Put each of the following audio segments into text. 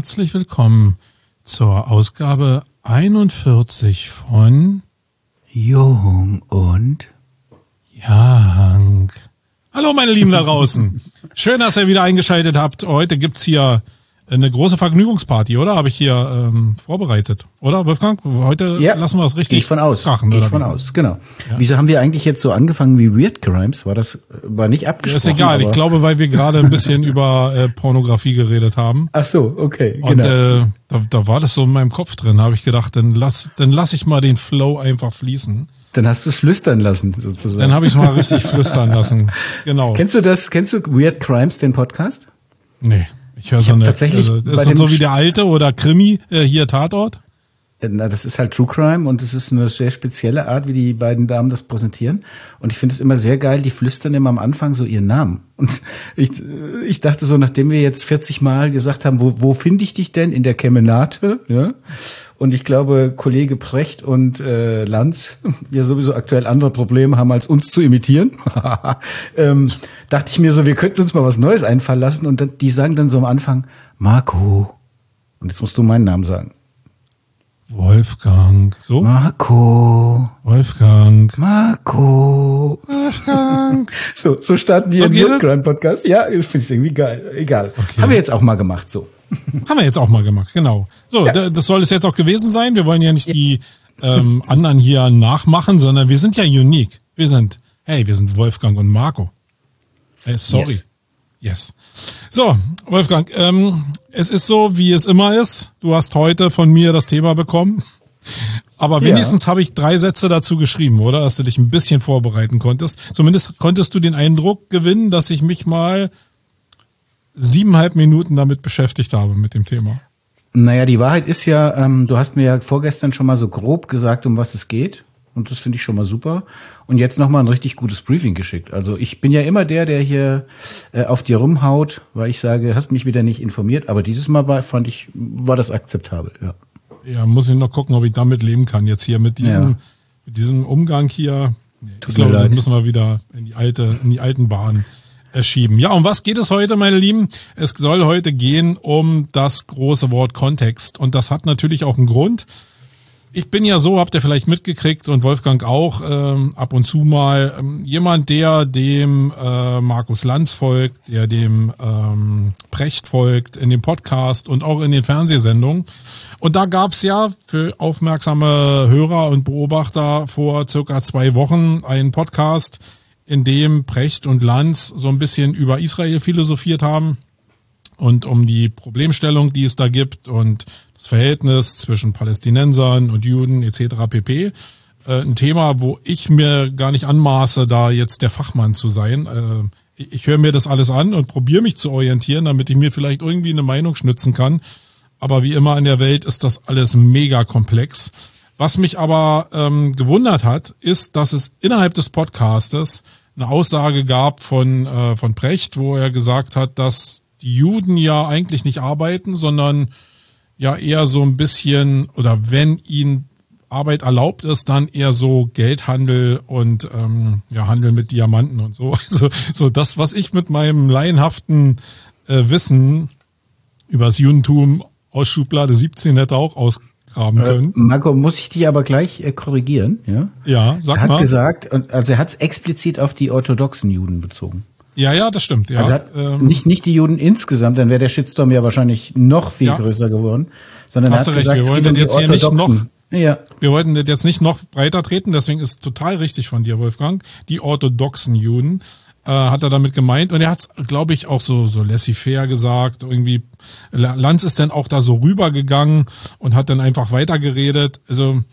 herzlich willkommen zur Ausgabe 41 von Jung und Young. Hallo meine Lieben da draußen. Schön, dass ihr wieder eingeschaltet habt. Heute gibt's hier eine große Vergnügungsparty, oder? Habe ich hier vorbereitet, oder Wolfgang? Heute lassen wir es richtig ich von aus. krachen. Ich von aus, genau. Ja. Wieso haben wir eigentlich jetzt so angefangen wie Weird Crimes? War nicht abgesprochen? Ist egal, ich glaube, weil wir gerade ein bisschen über Pornografie geredet haben. Ach so, okay, genau. Und da war das so in meinem Kopf drin, habe ich gedacht, dann lass ich mal den Flow einfach fließen. Dann hast du es flüstern lassen, sozusagen. Dann habe ich es mal richtig flüstern lassen, genau. Kennst du Weird Crimes, den Podcast? Nee. Ich höre so eine, tatsächlich ist das so wie der alte oder Krimi, hier Tatort? Na, das ist halt True Crime und es ist eine sehr spezielle Art, wie die beiden Damen das präsentieren. Und ich finde es immer sehr geil, die flüstern immer am Anfang so ihren Namen. Und ich dachte so, nachdem wir jetzt 40 Mal gesagt haben, wo finde ich dich denn? In der Kemenate, ja? Und ich glaube, Kollege Precht und Lanz, ja sowieso aktuell andere Probleme haben, als uns zu imitieren, dachte ich mir so, wir könnten uns mal was Neues einfallen lassen. Und die sagen dann so am Anfang, Marco. Und jetzt musst du meinen Namen sagen. Wolfgang. So? Marco. Wolfgang. Marco. Wolfgang. So starten die im Podcast. Ja, ich finde es irgendwie geil. Egal. Okay. Haben wir jetzt auch mal gemacht, so. Haben wir jetzt auch mal gemacht, genau. So, ja. Das soll es jetzt auch gewesen sein. Wir wollen ja nicht die anderen hier nachmachen, sondern wir sind ja unique. Wir sind Wolfgang und Marco. Sorry. Yes. So, Wolfgang, es ist so, wie es immer ist. Du hast heute von mir das Thema bekommen. Aber wenigstens habe ich 3 Sätze dazu geschrieben, oder? Dass du dich ein bisschen vorbereiten konntest. Zumindest konntest du den Eindruck gewinnen, dass ich mich mal 7,5 Minuten damit beschäftigt habe mit dem Thema. Naja, die Wahrheit ist ja, du hast mir ja vorgestern schon mal so grob gesagt, um was es geht. Und das finde ich schon mal super. Und jetzt nochmal ein richtig gutes Briefing geschickt. Also ich bin ja immer der hier auf dir rumhaut, weil ich sage, hast mich wieder nicht informiert. Aber dieses Mal war das akzeptabel, ja. Ja, muss ich noch gucken, ob ich damit leben kann. Jetzt hier mit diesem Umgang hier. Ich glaube, das müssen wir wieder in die alten Bahnen schieben. Ja, um was geht es heute, meine Lieben? Es soll heute gehen um das große Wort Kontext. Und das hat natürlich auch einen Grund. Ich bin ja so, habt ihr vielleicht mitgekriegt und Wolfgang auch, ab und zu mal jemand, der dem Markus Lanz folgt, der dem Precht folgt in dem Podcast und auch in den Fernsehsendungen. Und da gab's ja für aufmerksame Hörer und Beobachter vor circa 2 Wochen einen Podcast, in dem Precht und Lanz so ein bisschen über Israel philosophiert haben und um die Problemstellung, die es da gibt und das Verhältnis zwischen Palästinensern und Juden etc. pp. Ein Thema, wo ich mir gar nicht anmaße, da jetzt der Fachmann zu sein. Ich höre mir das alles an und probiere mich zu orientieren, damit ich mir vielleicht irgendwie eine Meinung schnitzen kann. Aber wie immer in der Welt ist das alles mega komplex. Was mich aber gewundert hat, ist, dass es innerhalb des Podcastes eine Aussage gab von Precht, wo er gesagt hat, dass die Juden ja eigentlich nicht arbeiten, sondern ja eher so ein bisschen, oder wenn ihnen Arbeit erlaubt ist, dann eher so Geldhandel und Handel mit Diamanten und so. Also so das, was ich mit meinem laienhaften Wissen über das Judentum aus Schublade 17 hätte auch ausgraben können. Marco, muss ich dich aber gleich korrigieren? Ja, sag mal. Er hat gesagt, also er hat es explizit auf die orthodoxen Juden bezogen. Ja, das stimmt. Ja. Also nicht die Juden insgesamt, dann wäre der Shitstorm ja wahrscheinlich noch viel größer geworden. Sondern hast er hat recht, gesagt, wir wollen jetzt hier nicht noch, wir wollten das jetzt nicht noch breiter treten, deswegen ist total richtig von dir, Wolfgang. Die orthodoxen Juden hat er damit gemeint und er hat es, glaube ich, auch so laissez-faire gesagt. Irgendwie Lanz ist dann auch da so rübergegangen und hat dann einfach weitergeredet. Also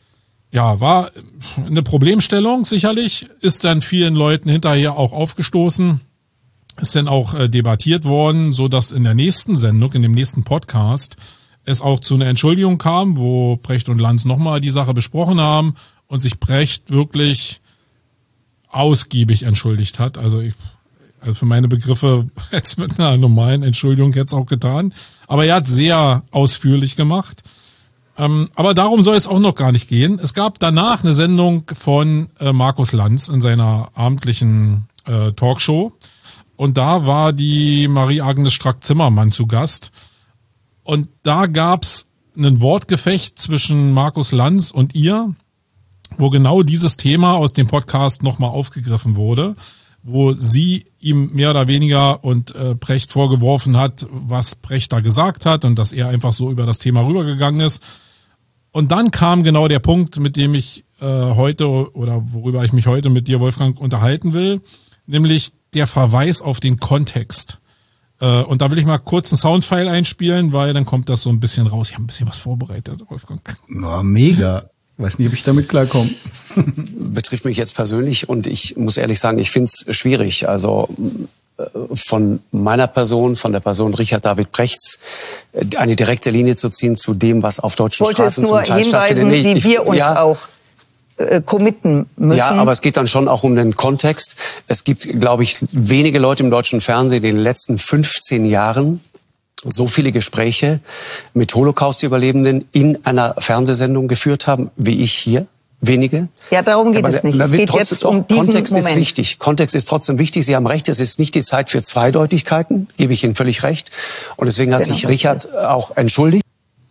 ja, war eine Problemstellung sicherlich, ist dann vielen Leuten hinterher auch aufgestoßen, ist dann auch debattiert worden, so dass in der nächsten Sendung, in dem nächsten Podcast, es auch zu einer Entschuldigung kam, wo Precht und Lanz nochmal die Sache besprochen haben und sich Precht wirklich ausgiebig entschuldigt hat. Also für meine Begriffe jetzt mit einer normalen Entschuldigung jetzt auch getan. Aber er hat sehr ausführlich gemacht. Aber darum soll es auch noch gar nicht gehen. Es gab danach eine Sendung von Markus Lanz in seiner abendlichen Talkshow. Und da war die Marie-Agnes Strack-Zimmermann zu Gast. Und da gab's ein Wortgefecht zwischen Markus Lanz und ihr, wo genau dieses Thema aus dem Podcast nochmal aufgegriffen wurde, wo sie ihm mehr oder weniger und Precht vorgeworfen hat, was Precht da gesagt hat und dass er einfach so über das Thema rübergegangen ist. Und dann kam genau der Punkt, mit dem ich heute oder worüber ich mich heute mit dir, Wolfgang, unterhalten will, nämlich der Verweis auf den Kontext. Und da will ich mal kurz einen Soundfile einspielen, weil dann kommt das so ein bisschen raus. Ich habe ein bisschen was vorbereitet, Wolfgang. Oh, mega. Weiß nicht, ob ich damit klarkomme. Betrifft mich jetzt persönlich und ich muss ehrlich sagen, ich finde es schwierig. Also von meiner Person, von der Person Richard David Prechts, eine direkte Linie zu ziehen zu dem, was auf deutschen Straßen zum Teil stattfindet. Ich wollte es nur hinweisen, wie wir uns auch committen müssen. Ja, aber es geht dann schon auch um den Kontext. Es gibt, glaube ich, wenige Leute im deutschen Fernsehen, die in den letzten 15 Jahren so viele Gespräche mit Holocaust-Überlebenden in einer Fernsehsendung geführt haben, wie ich hier. Wenige. Ja, darum geht es nicht. Es geht jetzt um diesen Kontext Moment. Ist wichtig. Kontext ist trotzdem wichtig. Sie haben recht, es ist nicht die Zeit für Zweideutigkeiten, gebe ich Ihnen völlig recht. Und deswegen hat sich Richard auch entschuldigt.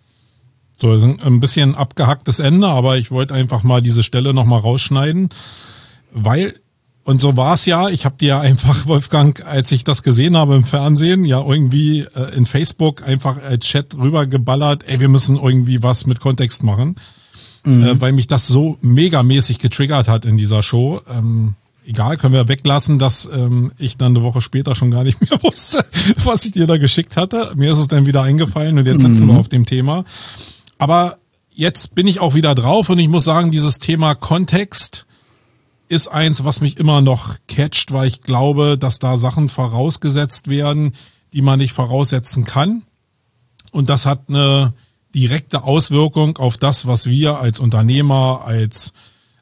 So, das ist ein bisschen abgehacktes Ende, aber ich wollte einfach mal diese Stelle nochmal rausschneiden, weil, und so war es ja, ich habe dir ja einfach, Wolfgang, als ich das gesehen habe im Fernsehen, ja irgendwie in Facebook einfach als Chat rübergeballert, wir müssen irgendwie was mit Kontext machen, weil mich das so megamäßig getriggert hat in dieser Show. Egal, können wir weglassen, dass ich dann eine Woche später schon gar nicht mehr wusste, was ich dir da geschickt hatte. Mir ist es dann wieder eingefallen und jetzt sitzen wir auf dem Thema. Aber jetzt bin ich auch wieder drauf und ich muss sagen, dieses Thema Kontext ist eins, was mich immer noch catcht, weil ich glaube, dass da Sachen vorausgesetzt werden, die man nicht voraussetzen kann. Und das hat eine direkte Auswirkung auf das, was wir als Unternehmer, als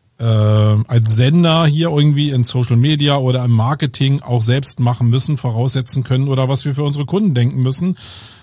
Sender hier irgendwie in Social Media oder im Marketing auch selbst machen müssen, voraussetzen können oder was wir für unsere Kunden denken müssen.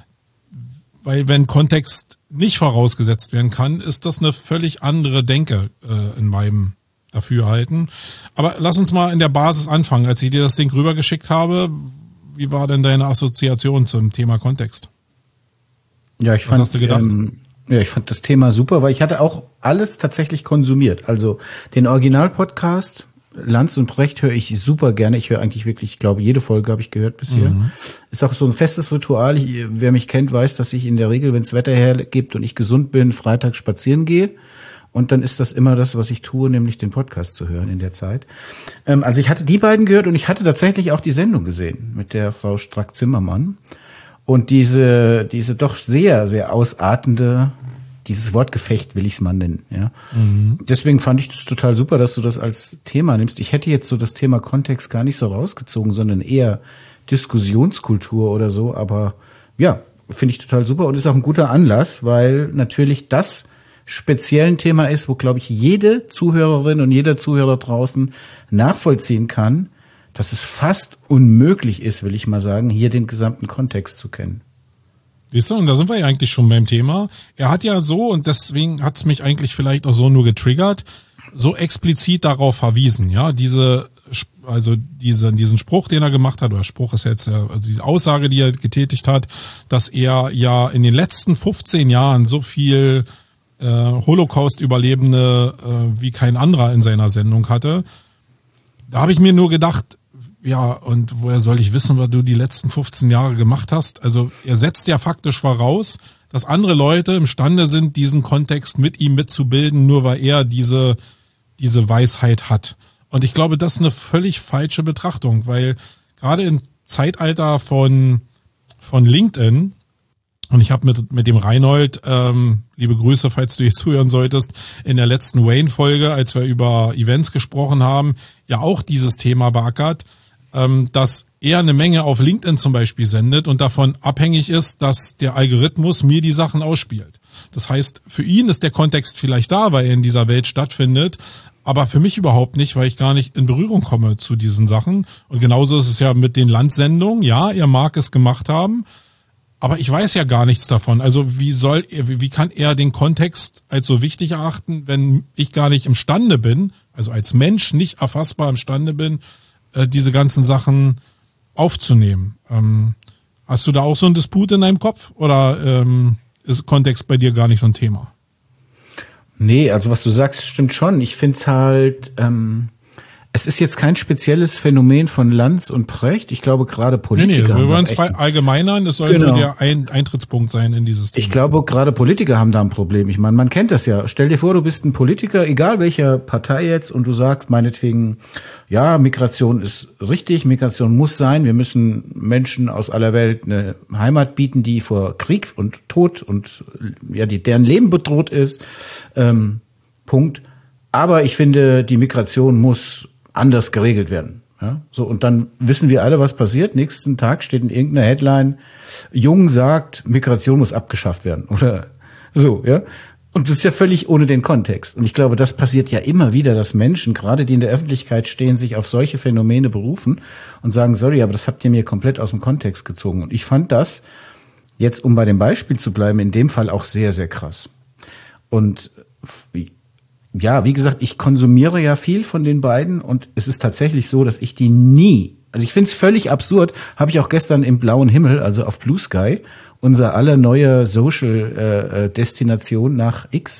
Weil wenn Kontext nicht vorausgesetzt werden kann, ist das eine völlig andere Denke in meinem Dafürhalten. Aber lass uns mal in der Basis anfangen. Als ich dir das Ding rübergeschickt habe, wie war denn deine Assoziation zum Thema Kontext? Ja, ich fand das Thema super, weil ich hatte auch alles tatsächlich konsumiert. Also den Original-Podcast Lanz und Precht höre ich super gerne. Ich höre eigentlich wirklich, ich glaube, jede Folge habe ich gehört bisher. Ist auch so ein festes Ritual. Wer mich kennt, weiß, dass ich in der Regel, wenn es Wetter hergibt und ich gesund bin, Freitag spazieren gehe. Und dann ist das immer das, was ich tue, nämlich den Podcast zu hören in der Zeit. Also ich hatte die beiden gehört und ich hatte tatsächlich auch die Sendung gesehen mit der Frau Strack-Zimmermann. Und diese doch sehr, sehr ausartende, dieses Wortgefecht will ich es mal nennen, ja. Deswegen fand ich das total super, dass du das als Thema nimmst. Ich hätte jetzt so das Thema Kontext gar nicht so rausgezogen, sondern eher Diskussionskultur oder so. Aber ja, finde ich total super und ist auch ein guter Anlass, weil natürlich das speziell ein Thema ist, wo, glaube ich, jede Zuhörerin und jeder Zuhörer draußen nachvollziehen kann, dass es fast unmöglich ist, will ich mal sagen, hier den gesamten Kontext zu kennen. Siehst du, und da sind wir ja eigentlich schon beim Thema. Er hat ja so, und deswegen hat es mich eigentlich vielleicht auch so nur getriggert, so explizit darauf verwiesen, ja, diesen Spruch, den er gemacht hat, oder Spruch ist jetzt, also diese Aussage, die er getätigt hat, dass er ja in den letzten 15 Jahren so viel Holocaust-Überlebende wie kein anderer in seiner Sendung hatte. Da habe ich mir nur gedacht, ja, und woher soll ich wissen, was du die letzten 15 Jahre gemacht hast? Also er setzt ja faktisch voraus, dass andere Leute imstande sind, diesen Kontext mit ihm mitzubilden, nur weil er diese Weisheit hat. Und ich glaube, das ist eine völlig falsche Betrachtung, weil gerade im Zeitalter von LinkedIn, und ich habe mit dem Reinhold, liebe Grüße, falls du hier zuhören solltest, in der letzten Wayne-Folge, als wir über Events gesprochen haben, ja auch dieses Thema beackert, dass er eine Menge auf LinkedIn zum Beispiel sendet und davon abhängig ist, dass der Algorithmus mir die Sachen ausspielt. Das heißt, für ihn ist der Kontext vielleicht da, weil er in dieser Welt stattfindet, aber für mich überhaupt nicht, weil ich gar nicht in Berührung komme zu diesen Sachen. Und genauso ist es ja mit den Landsendungen. Ja, er mag es gemacht haben, aber ich weiß ja gar nichts davon. Also wie kann er den Kontext als so wichtig erachten, wenn ich gar nicht imstande bin, also als Mensch nicht erfassbar imstande bin, diese ganzen Sachen aufzunehmen. Hast du da auch so einen Disput in deinem Kopf oder ist Kontext bei dir gar nicht so ein Thema? Nee, also was du sagst, stimmt schon. Ich finde es halt, es ist jetzt kein spezielles Phänomen von Lanz und Precht. Ich glaube, gerade Politiker. Nee, wir wollen es verallgemeinern. Es soll nur der Eintrittspunkt sein in dieses Thema. Ich glaube, gerade Politiker haben da ein Problem. Ich meine, man kennt das ja. Stell dir vor, du bist ein Politiker, egal welcher Partei jetzt, und du sagst meinetwegen, ja, Migration ist richtig, Migration muss sein. Wir müssen Menschen aus aller Welt eine Heimat bieten, die vor Krieg und Tod und ja, deren Leben bedroht ist. Punkt. Aber ich finde, die Migration muss anders geregelt werden. Ja, so, und dann wissen wir alle, was passiert. Nächsten Tag steht in irgendeiner Headline, Jung sagt, Migration muss abgeschafft werden. Oder so, ja. Und das ist ja völlig ohne den Kontext. Und ich glaube, das passiert ja immer wieder, dass Menschen, gerade die in der Öffentlichkeit stehen, sich auf solche Phänomene berufen und sagen, sorry, aber das habt ihr mir komplett aus dem Kontext gezogen. Und ich fand das, jetzt um bei dem Beispiel zu bleiben, in dem Fall auch sehr, sehr krass. Und ja, wie gesagt, ich konsumiere ja viel von den beiden und es ist tatsächlich so, dass ich die nie, also ich finde es völlig absurd, habe ich auch gestern im blauen Himmel, also auf Blue Sky, unser aller neue Social Destination nach X.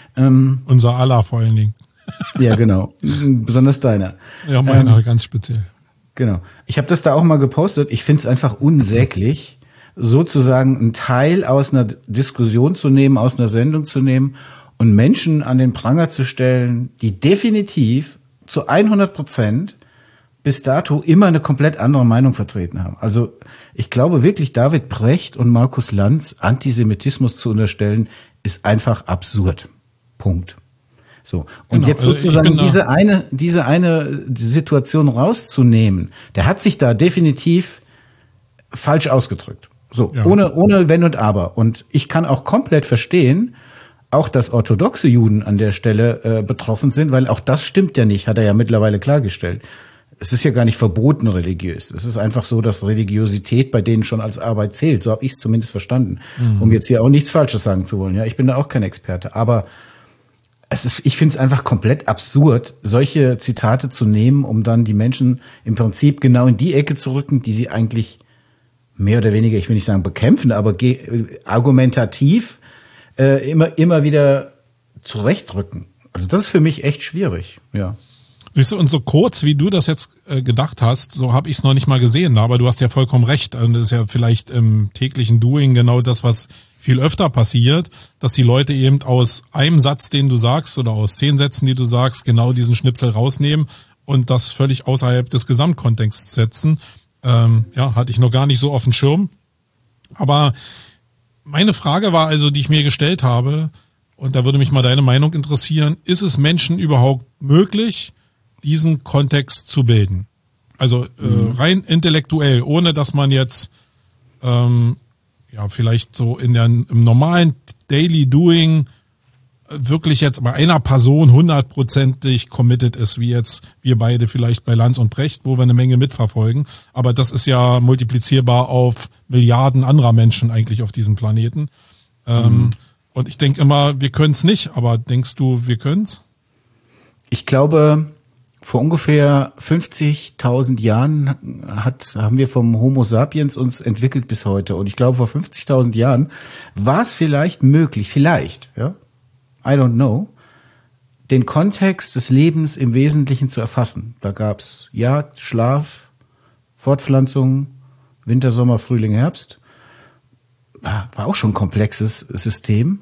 Unser aller vor allen Dingen. Ja, genau. Besonders deiner. Ja, meiner ganz speziell. Genau. Ich habe das da auch mal gepostet. Ich finde es einfach unsäglich, sozusagen einen Teil aus einer Diskussion zu nehmen, aus einer Sendung zu nehmen und Menschen an den Pranger zu stellen, die definitiv zu 100% bis dato immer eine komplett andere Meinung vertreten haben. Also ich glaube wirklich, David Precht und Markus Lanz Antisemitismus zu unterstellen, ist einfach absurd. Punkt. So. Und genau, jetzt sozusagen diese eine Situation rauszunehmen, der hat sich da definitiv falsch ausgedrückt. So, ja. Ohne Wenn und Aber. Und ich kann auch komplett verstehen, auch dass orthodoxe Juden an der Stelle betroffen sind, weil auch das stimmt ja nicht, hat er ja mittlerweile klargestellt. Es ist ja gar nicht verboten religiös. Es ist einfach so, dass Religiosität bei denen schon als Arbeit zählt. So habe ich es zumindest verstanden. Um jetzt hier auch nichts Falsches sagen zu wollen. Ja, ich bin da auch kein Experte. Aber ich finde es einfach komplett absurd, solche Zitate zu nehmen, um dann die Menschen im Prinzip genau in die Ecke zu rücken, die sie eigentlich mehr oder weniger, ich will nicht sagen bekämpfen, aber argumentativ immer wieder zurechtrücken. Also das ist für mich echt schwierig, ja. Siehst du, und so kurz, wie du das jetzt gedacht hast, so habe ich es noch nicht mal gesehen, aber du hast ja vollkommen recht. Und das ist ja vielleicht im täglichen Doing genau das, was viel öfter passiert, dass die Leute eben aus einem Satz, den du sagst, oder aus 10 Sätzen, die du sagst, genau diesen Schnipsel rausnehmen und das völlig außerhalb des Gesamtkontexts setzen. Ja, hatte ich noch gar nicht so auf dem Schirm. Aber meine Frage war also, die ich mir gestellt habe, und da würde mich mal deine Meinung interessieren, ist es Menschen überhaupt möglich, diesen Kontext zu bilden? Also rein intellektuell, ohne dass man jetzt ja vielleicht so im normalen Daily Doing wirklich jetzt bei einer Person 100%ig committed ist, wie jetzt wir beide vielleicht bei Lanz und Precht, wo wir eine Menge mitverfolgen. Aber das ist ja multiplizierbar auf Milliarden anderer Menschen eigentlich auf diesem Planeten. Und ich denke immer, wir können es nicht, aber denkst du, wir können es? Ich glaube, vor ungefähr 50.000 Jahren haben wir vom Homo sapiens uns entwickelt bis heute. Und ich glaube, vor 50.000 Jahren war es vielleicht möglich, ja, I don't know, den Kontext des Lebens im Wesentlichen zu erfassen. Da gab's Jagd, Schlaf, Fortpflanzung, Winter, Sommer, Frühling, Herbst. War auch schon ein komplexes System.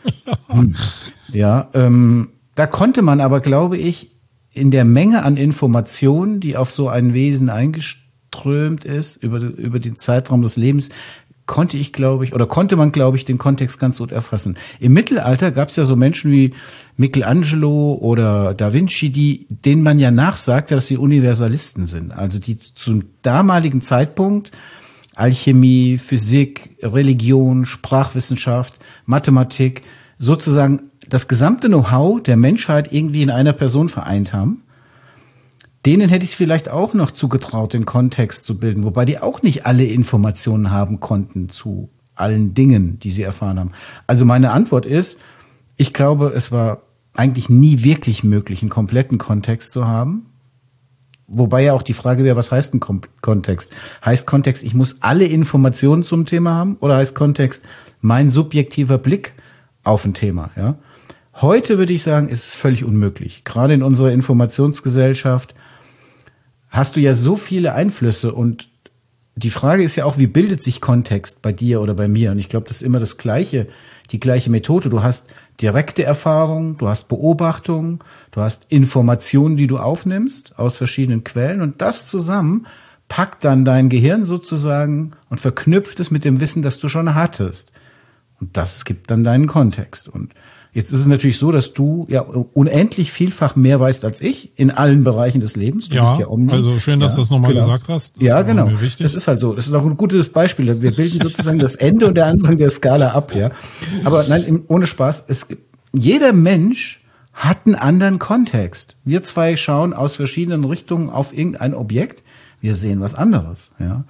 Ja, da konnte man aber, glaube ich, in der Menge an Informationen, die auf so ein Wesen eingeströmt ist, über den Zeitraum des Lebens, konnte man, glaube ich, den Kontext ganz gut erfassen. Im Mittelalter gab es ja so Menschen wie Michelangelo oder Da Vinci, denen man ja nachsagte, dass sie Universalisten sind. Also die zum damaligen Zeitpunkt Alchemie, Physik, Religion, Sprachwissenschaft, Mathematik, sozusagen das gesamte Know-how der Menschheit irgendwie in einer Person vereint haben. Denen hätte ich es vielleicht auch noch zugetraut, den Kontext zu bilden, wobei die auch nicht alle Informationen haben konnten zu allen Dingen, die sie erfahren haben. Also meine Antwort ist, ich glaube, es war eigentlich nie wirklich möglich, einen kompletten Kontext zu haben. Wobei ja auch die Frage wäre, was heißt ein Kontext? Heißt Kontext, ich muss alle Informationen zum Thema haben? Oder heißt Kontext mein subjektiver Blick auf ein Thema? Ja? Heute würde ich sagen, ist es völlig unmöglich. Gerade in unserer Informationsgesellschaft hast du ja so viele Einflüsse und die Frage ist ja auch, wie bildet sich Kontext bei dir oder bei mir? Und ich glaube, das ist immer die gleiche Methode. Du hast direkte Erfahrung, du hast Beobachtung, du hast Informationen, die du aufnimmst aus verschiedenen Quellen und das zusammen packt dann dein Gehirn sozusagen und verknüpft es mit dem Wissen, das du schon hattest. Und das gibt dann deinen Kontext. Und jetzt ist es natürlich so, dass du ja unendlich vielfach mehr weißt als ich in allen Bereichen des Lebens. Du bist ja Omni. Also schön, dass du das nochmal gesagt hast. Das genau. Das ist halt so. Das ist auch ein gutes Beispiel. Wir bilden sozusagen das Ende und der Anfang der Skala ab. Ja. Aber nein, ohne Spaß. Jeder Mensch hat einen anderen Kontext. Wir zwei schauen aus verschiedenen Richtungen auf irgendein Objekt. Wir sehen was anderes. Ja.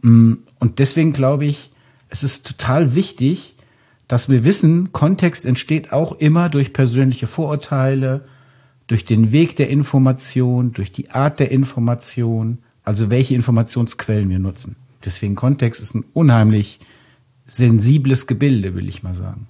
Und deswegen glaube ich, es ist total wichtig, dass wir wissen, Kontext entsteht auch immer durch persönliche Vorurteile, durch den Weg der Information, durch die Art der Information, also welche Informationsquellen wir nutzen. Deswegen Kontext ist ein unheimlich sensibles Gebilde, will ich mal sagen.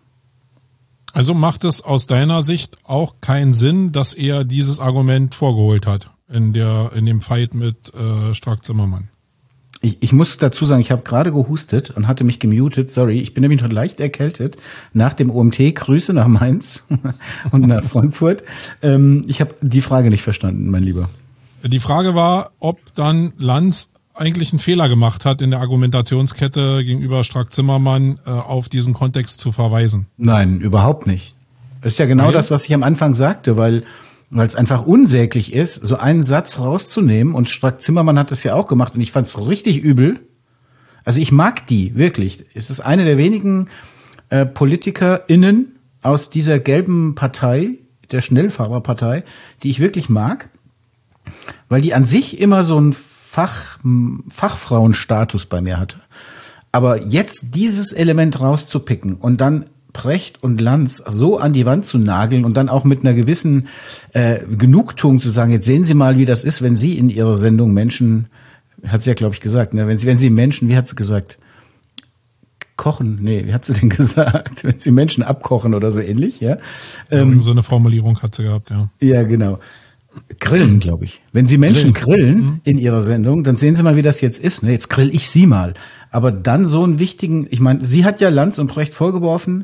Also macht es aus deiner Sicht auch keinen Sinn, dass er dieses Argument vorgeholt hat in dem Fight mit Strack-Zimmermann? Ich muss dazu sagen, ich habe gerade gehustet und hatte mich gemutet. Sorry, ich bin nämlich noch leicht erkältet nach dem OMT. Grüße nach Mainz und nach Frankfurt. Ich habe die Frage nicht verstanden, mein Lieber. Die Frage war, ob dann Lanz eigentlich einen Fehler gemacht hat, in der Argumentationskette gegenüber Strack-Zimmermann auf diesen Kontext zu verweisen. Nein, überhaupt nicht. Das ist ja genau das, was ich am Anfang sagte, weil es einfach unsäglich ist, so einen Satz rauszunehmen. Und Strack-Zimmermann hat das ja auch gemacht und ich fand es richtig übel. Also ich mag die, wirklich. Es ist eine der wenigen PolitikerInnen aus dieser gelben Partei, der Schnellfahrerpartei, die ich wirklich mag, weil die an sich immer so einen Fachfrauenstatus bei mir hatte. Aber jetzt dieses Element rauszupicken und dann Precht und Lanz so an die Wand zu nageln und dann auch mit einer gewissen Genugtuung zu sagen, jetzt sehen Sie mal, wie das ist, wenn Sie in Ihrer Sendung Menschen, hat sie ja, glaube ich, gesagt, ne, wenn Sie Menschen, wie hat sie gesagt, kochen, nee, wie hat sie denn gesagt, wenn Sie Menschen abkochen oder so ähnlich, ja. So eine Formulierung hat sie gehabt, ja. Ja, genau. Grillen, glaube ich. Wenn Sie Menschen grillen in Ihrer Sendung, dann sehen Sie mal, wie das jetzt ist. Ne? Jetzt grill ich Sie mal. Aber dann so einen wichtigen, ich meine, sie hat ja Lanz und Precht vorgeworfen,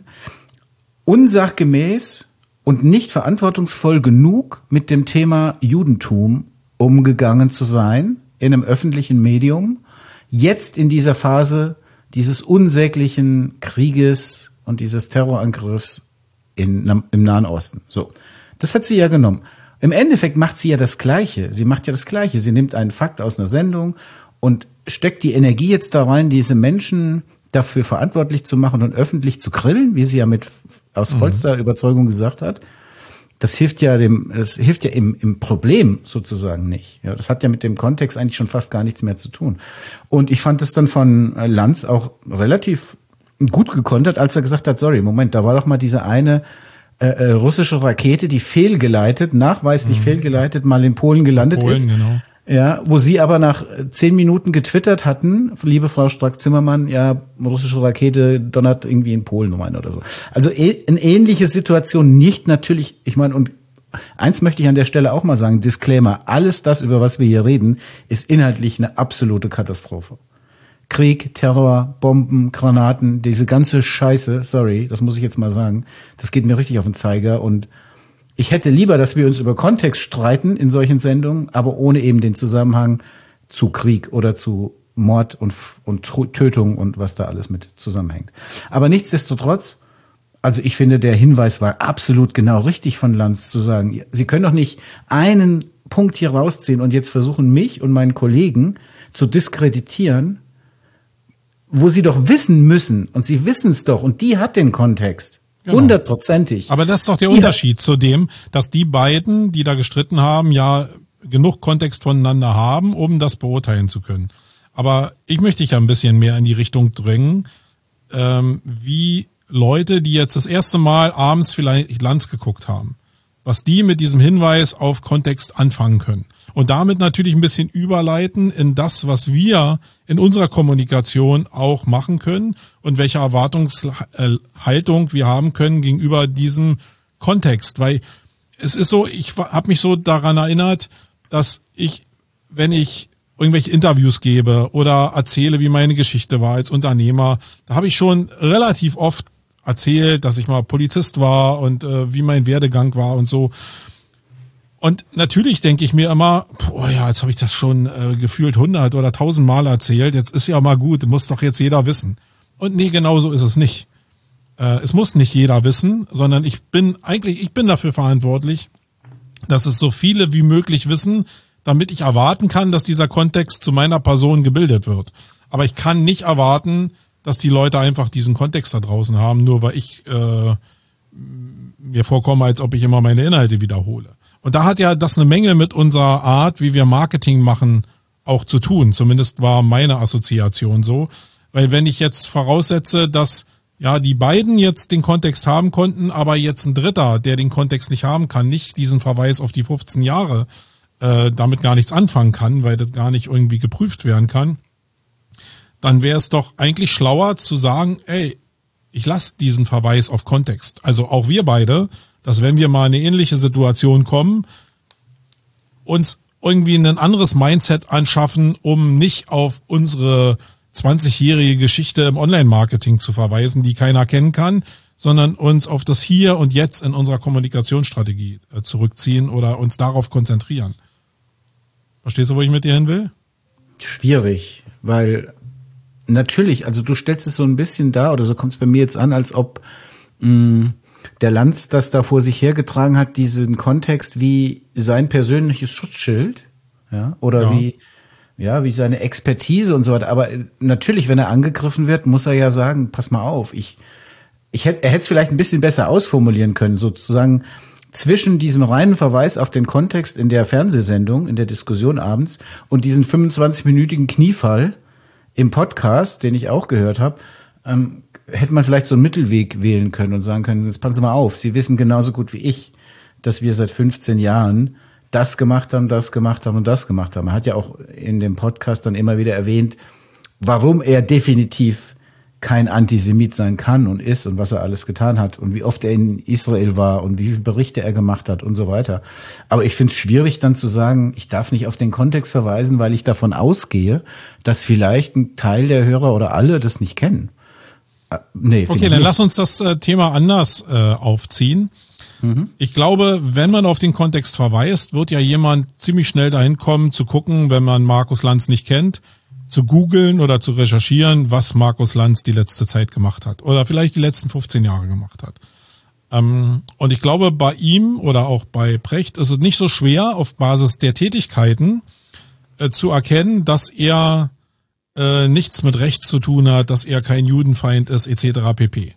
unsachgemäß und nicht verantwortungsvoll genug mit dem Thema Judentum umgegangen zu sein in einem öffentlichen Medium. Jetzt in dieser Phase dieses unsäglichen Krieges und dieses Terrorangriffs im Nahen Osten. So, das hat sie ja genommen. Im Endeffekt macht sie ja das Gleiche. Sie macht ja das Gleiche. Sie nimmt einen Fakt aus einer Sendung und steckt die Energie jetzt da rein, diese Menschen dafür verantwortlich zu machen und öffentlich zu grillen, wie sie ja aus vollster Überzeugung gesagt hat. Das hilft ja im Problem sozusagen nicht. Ja, das hat ja mit dem Kontext eigentlich schon fast gar nichts mehr zu tun. Und ich fand es dann von Lanz auch relativ gut gekontert, als er gesagt hat, sorry, Moment, da war doch mal diese eine russische Rakete, die nachweislich fehlgeleitet, mal in Polen gelandet ist. Genau. Ja, wo sie aber nach 10 Minuten getwittert hatten, liebe Frau Strack-Zimmermann, ja, russische Rakete donnert irgendwie in Polen oder so. Also eine ähnliche Situation, nicht natürlich, ich meine, und eins möchte ich an der Stelle auch mal sagen, Disclaimer, alles das, über was wir hier reden, ist inhaltlich eine absolute Katastrophe. Krieg, Terror, Bomben, Granaten, diese ganze Scheiße, sorry, das muss ich jetzt mal sagen, das geht mir richtig auf den Zeiger und ich hätte lieber, dass wir uns über Kontext streiten in solchen Sendungen, aber ohne eben den Zusammenhang zu Krieg oder zu Mord und Tötung und was da alles mit zusammenhängt. Aber nichtsdestotrotz, also ich finde, der Hinweis war absolut genau richtig von Lanz zu sagen, Sie können doch nicht einen Punkt hier rausziehen und jetzt versuchen, mich und meinen Kollegen zu diskreditieren, wo Sie doch wissen müssen, und Sie wissen es doch, und die hat den Kontext. Genau. 100%. Aber das ist doch der Unterschied zu dem, dass die beiden, die da gestritten haben, ja genug Kontext voneinander haben, um das beurteilen zu können. Aber ich möchte dich ja ein bisschen mehr in die Richtung drängen, wie Leute, die jetzt das erste Mal abends vielleicht Lanz geguckt haben, was die mit diesem Hinweis auf Kontext anfangen können. Und damit natürlich ein bisschen überleiten in das, was wir in unserer Kommunikation auch machen können und welche Erwartungshaltung wir haben können gegenüber diesem Kontext. Weil es ist so, ich habe mich so daran erinnert, dass wenn ich irgendwelche Interviews gebe oder erzähle, wie meine Geschichte war als Unternehmer, da habe ich schon relativ oft erzählt, dass ich mal Polizist war und wie mein Werdegang war und so. Und natürlich denke ich mir immer, jetzt habe ich das schon gefühlt 100 oder 1000 Mal erzählt, jetzt ist ja mal gut, muss doch jetzt jeder wissen. Und nee, genau so ist es nicht. Es muss nicht jeder wissen, sondern ich bin dafür verantwortlich, dass es so viele wie möglich wissen, damit ich erwarten kann, dass dieser Kontext zu meiner Person gebildet wird. Aber ich kann nicht erwarten, dass die Leute einfach diesen Kontext da draußen haben, nur weil ich mir vorkomme, als ob ich immer meine Inhalte wiederhole. Und da hat ja das eine Menge mit unserer Art, wie wir Marketing machen, auch zu tun. Zumindest war meine Assoziation so. Weil wenn ich jetzt voraussetze, dass die beiden jetzt den Kontext haben konnten, aber jetzt ein Dritter, der den Kontext nicht haben kann, nicht diesen Verweis auf die 15 Jahre, damit gar nichts anfangen kann, weil das gar nicht irgendwie geprüft werden kann, dann wäre es doch eigentlich schlauer zu sagen, ich lasse diesen Verweis auf Kontext. Also auch wir beide, dass wenn wir mal in eine ähnliche Situation kommen, uns irgendwie ein anderes Mindset anschaffen, um nicht auf unsere 20-jährige Geschichte im Online-Marketing zu verweisen, die keiner kennen kann, sondern uns auf das Hier und Jetzt in unserer Kommunikationsstrategie zurückziehen oder uns darauf konzentrieren. Verstehst du, wo ich mit dir hin will? Schwierig, weil natürlich, also du stellst es so ein bisschen dar, oder so kommt es bei mir jetzt an, als ob der Lanz das da vor sich hergetragen hat, diesen Kontext wie sein persönliches Schutzschild, oder wie seine Expertise und so weiter. Aber natürlich, wenn er angegriffen wird, muss er ja sagen, pass mal auf, er hätte es vielleicht ein bisschen besser ausformulieren können, sozusagen zwischen diesem reinen Verweis auf den Kontext in der Fernsehsendung, in der Diskussion abends und diesen 25-minütigen Kniefall im Podcast, den ich auch gehört habe, hätte man vielleicht so einen Mittelweg wählen können und sagen können, jetzt passen Sie mal auf, Sie wissen genauso gut wie ich, dass wir seit 15 Jahren das gemacht haben, das gemacht haben und das gemacht haben. Er hat ja auch in dem Podcast dann immer wieder erwähnt, warum er definitiv kein Antisemit sein kann und ist und was er alles getan hat und wie oft er in Israel war und wie viele Berichte er gemacht hat und so weiter. Aber ich finde es schwierig dann zu sagen, ich darf nicht auf den Kontext verweisen, weil ich davon ausgehe, dass vielleicht ein Teil der Hörer oder alle das nicht kennen. Nee, okay, dann lass uns das Thema anders aufziehen. Ich glaube, wenn man auf den Kontext verweist, wird ja jemand ziemlich schnell dahin kommen, zu gucken, wenn man Markus Lanz nicht kennt, zu googeln oder zu recherchieren, was Markus Lanz die letzte Zeit gemacht hat oder vielleicht die letzten 15 Jahre gemacht hat. Und ich glaube, bei ihm oder auch bei Precht ist es nicht so schwer, auf Basis der Tätigkeiten zu erkennen, dass er nichts mit Rechts zu tun hat, dass er kein Judenfeind ist, etc. pp.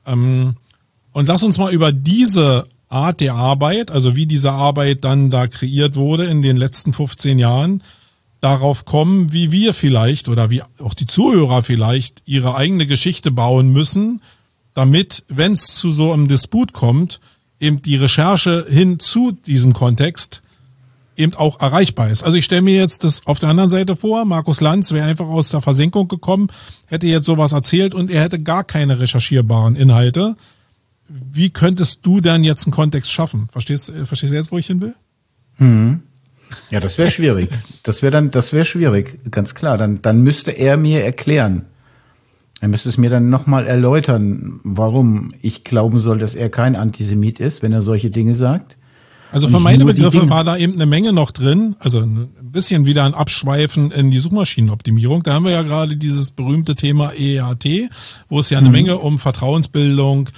Und lass uns mal über diese Art der Arbeit, also wie diese Arbeit dann da kreiert wurde in den letzten 15 Jahren, darauf kommen, wie wir vielleicht oder wie auch die Zuhörer vielleicht ihre eigene Geschichte bauen müssen, damit, wenn es zu so einem Disput kommt, eben die Recherche hin zu diesem Kontext eben auch erreichbar ist. Also ich stelle mir jetzt das auf der anderen Seite vor, Markus Lanz wäre einfach aus der Versenkung gekommen, hätte jetzt sowas erzählt und er hätte gar keine recherchierbaren Inhalte. Wie könntest du denn jetzt einen Kontext schaffen? Verstehst du jetzt, wo ich hin will? Ja, das wäre schwierig. Das wäre schwierig, ganz klar. Dann müsste er mir erklären. Er müsste es mir dann nochmal erläutern, warum ich glauben soll, dass er kein Antisemit ist, wenn er solche Dinge sagt. Also für meine Begriffe war da eben eine Menge noch drin, also ein bisschen wieder ein Abschweifen in die Suchmaschinenoptimierung. Da haben wir ja gerade dieses berühmte Thema EAT, wo es ja eine Menge um Vertrauensbildung,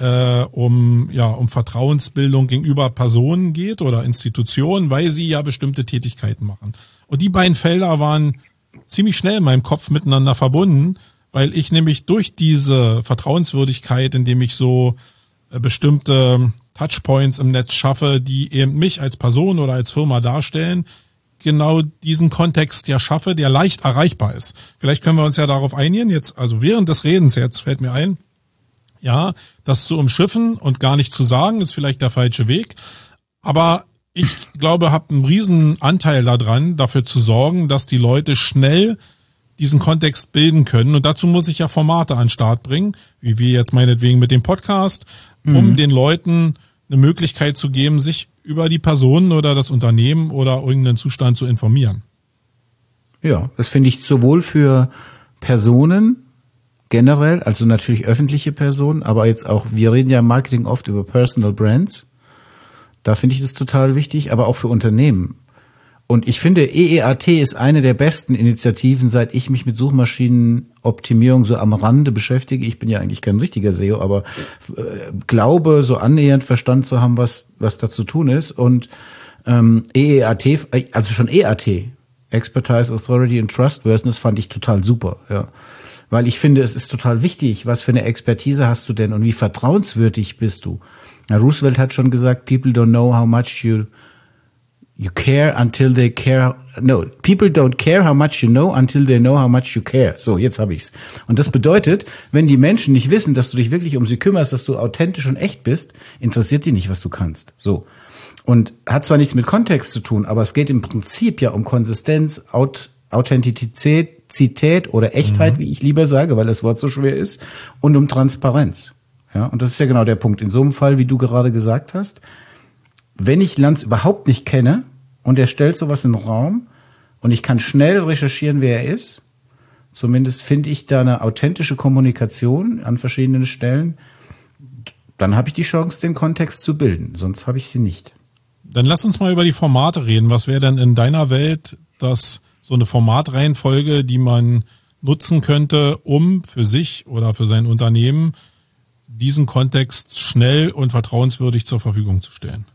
um Vertrauensbildung gegenüber Personen geht oder Institutionen, weil sie ja bestimmte Tätigkeiten machen. Und die beiden Felder waren ziemlich schnell in meinem Kopf miteinander verbunden, weil ich nämlich durch diese Vertrauenswürdigkeit, indem ich so bestimmte Touchpoints im Netz schaffe, die eben mich als Person oder als Firma darstellen, genau diesen Kontext ja schaffe, der leicht erreichbar ist. Vielleicht können wir uns ja darauf einigen, jetzt, also während des Redens jetzt fällt mir ein, ja, das zu umschiffen und gar nicht zu sagen, ist vielleicht der falsche Weg, Aber ich glaube, habe einen riesen Anteil daran, dafür zu sorgen, dass die Leute schnell diesen Kontext bilden können. Und dazu muss ich ja Formate an den Start bringen, wie wir jetzt meinetwegen mit dem Podcast, um den Leuten eine Möglichkeit zu geben, sich über die Personen oder das Unternehmen oder irgendeinen Zustand zu informieren. Ja, das finde ich sowohl für Personen generell, also natürlich öffentliche Personen, aber jetzt auch, wir reden ja im Marketing oft über Personal Brands. Da finde ich das total wichtig, aber auch für Unternehmen. Und ich finde, EEAT ist eine der besten Initiativen, seit ich mich mit Suchmaschinenoptimierung so am Rande beschäftige. Ich bin ja eigentlich kein richtiger SEO, aber glaube, so annähernd verstanden zu haben, was da zu tun ist. Und EEAT, also schon EAT, Expertise, Authority and Trustworthiness, fand ich total super, ja. Weil ich finde, es ist total wichtig, was für eine Expertise hast du denn und wie vertrauenswürdig bist du. Na, Roosevelt hat schon gesagt, people don't know how much you care until they care. No, people don't care how much you know until they know how much you care. So, jetzt habe ich's. Und das bedeutet, wenn die Menschen nicht wissen, dass du dich wirklich um sie kümmerst, dass du authentisch und echt bist, interessiert die nicht, was du kannst. So. Und hat zwar nichts mit Kontext zu tun, aber es geht im Prinzip ja um Konsistenz, Authentizität oder Echtheit, wie ich lieber sage, weil das Wort so schwer ist, und um Transparenz. Ja, und das ist ja genau der Punkt. In so einem Fall, wie du gerade gesagt hast, wenn ich Lanz überhaupt nicht kenne und er stellt sowas in den Raum und ich kann schnell recherchieren, wer er ist, zumindest finde ich da eine authentische Kommunikation an verschiedenen Stellen, dann habe ich die Chance, den Kontext zu bilden. Sonst habe ich sie nicht. Dann lass uns mal über die Formate reden. Was wäre denn in deiner Welt so eine Formatreihenfolge, die man nutzen könnte, um für sich oder für sein Unternehmen diesen Kontext schnell und vertrauenswürdig zur Verfügung zu stellen?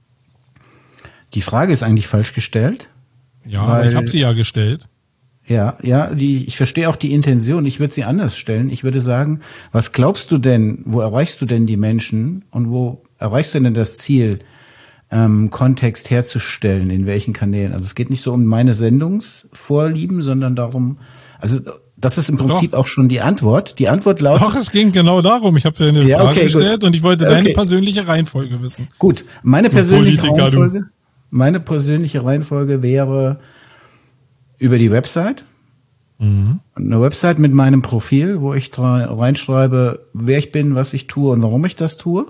Die Frage ist eigentlich falsch gestellt. Ja, aber ich habe sie ja gestellt. Ja, ich verstehe auch die Intention. Ich würde sie anders stellen. Ich würde sagen, was glaubst du denn, wo erreichst du denn die Menschen und wo erreichst du denn das Ziel, Kontext herzustellen, in welchen Kanälen? Also es geht nicht so um meine Sendungsvorlieben, sondern darum, also das ist im Prinzip auch schon die Antwort. Die Antwort lautet... Doch, es ging genau darum. Ich habe dir eine Frage gestellt und ich wollte deine persönliche Reihenfolge wissen. Gut, meine persönliche Reihenfolge wäre über die Website. Eine Website mit meinem Profil, wo ich reinschreibe, wer ich bin, was ich tue und warum ich das tue.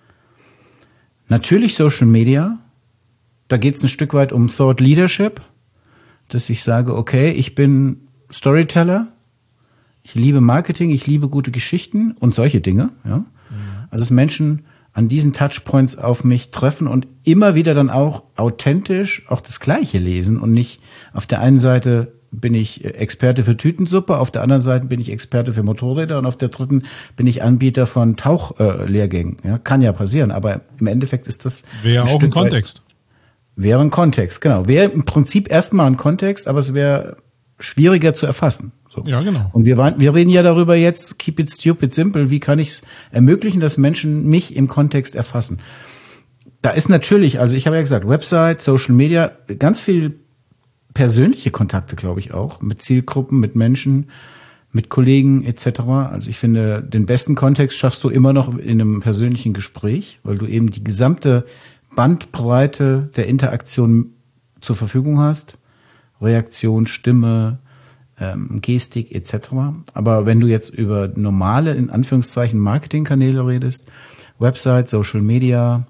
Natürlich Social Media. Da geht es ein Stück weit um Thought Leadership, dass ich sage, okay, ich bin Storyteller, ich liebe Marketing, ich liebe gute Geschichten und solche Dinge. Ja? Also dass Menschen an diesen Touchpoints auf mich treffen und immer wieder dann auch authentisch auch das Gleiche lesen und nicht auf der einen Seite bin ich Experte für Tütensuppe, auf der anderen Seite bin ich Experte für Motorräder und auf der dritten bin ich Anbieter von Tauchlehrgängen. Ja, kann ja passieren, aber im Endeffekt ist das... Wäre auch ein Kontext. Wäre ein Kontext, genau. Wäre im Prinzip erstmal ein Kontext, aber es wäre schwieriger zu erfassen. So. Ja, genau. Und wir reden ja darüber jetzt, keep it stupid simple, wie kann ich es ermöglichen, dass Menschen mich im Kontext erfassen. Da ist natürlich, also ich habe ja gesagt, Website, Social Media, ganz viel persönliche Kontakte, glaube ich auch, mit Zielgruppen, mit Menschen, mit Kollegen etc. Also ich finde, den besten Kontext schaffst du immer noch in einem persönlichen Gespräch, weil du eben die gesamte Bandbreite der Interaktion zur Verfügung hast. Reaktion, Stimme, Gestik etc. Aber wenn du jetzt über normale, in Anführungszeichen, Marketingkanäle redest, Website, Social Media,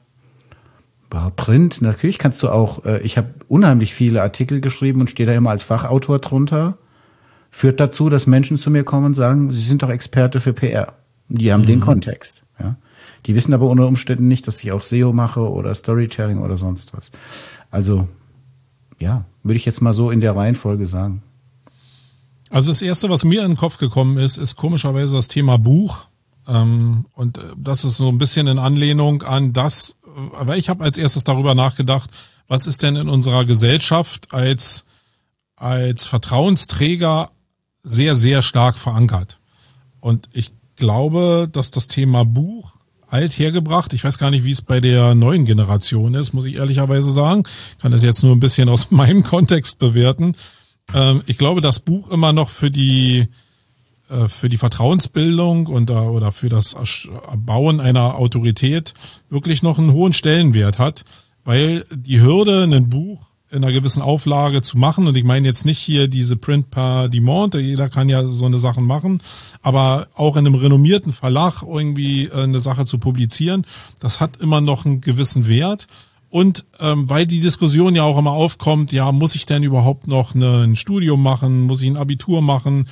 Print, natürlich kannst du auch, ich habe unheimlich viele Artikel geschrieben und stehe da immer als Fachautor drunter, führt dazu, dass Menschen zu mir kommen und sagen, sie sind doch Experte für PR. Die haben den Kontext. Ja. Die wissen aber unter Umständen nicht, dass ich auch SEO mache oder Storytelling oder sonst was. Also, ja, würde ich jetzt mal so in der Reihenfolge sagen. Also das Erste, was mir in den Kopf gekommen ist komischerweise das Thema Buch. Und das ist so ein bisschen in Anlehnung an das, aber ich habe als erstes darüber nachgedacht, was ist denn in unserer Gesellschaft als Vertrauensträger sehr, sehr stark verankert. Und ich glaube, dass das Thema Buch althergebracht, ich weiß gar nicht, wie es bei der neuen Generation ist, muss ich ehrlicherweise sagen, kann das jetzt nur ein bisschen aus meinem Kontext bewerten. Ich glaube, das Buch immer noch für die Vertrauensbildung oder für das Bauen einer Autorität wirklich noch einen hohen Stellenwert hat, weil die Hürde, ein Buch in einer gewissen Auflage zu machen, und ich meine jetzt nicht hier diese Print par Diamant, jeder kann ja so eine Sachen machen, aber auch in einem renommierten Verlag irgendwie eine Sache zu publizieren, das hat immer noch einen gewissen Wert. Und weil die Diskussion ja auch immer aufkommt, ja, muss ich denn überhaupt noch ein Studium machen, muss ich ein Abitur machen,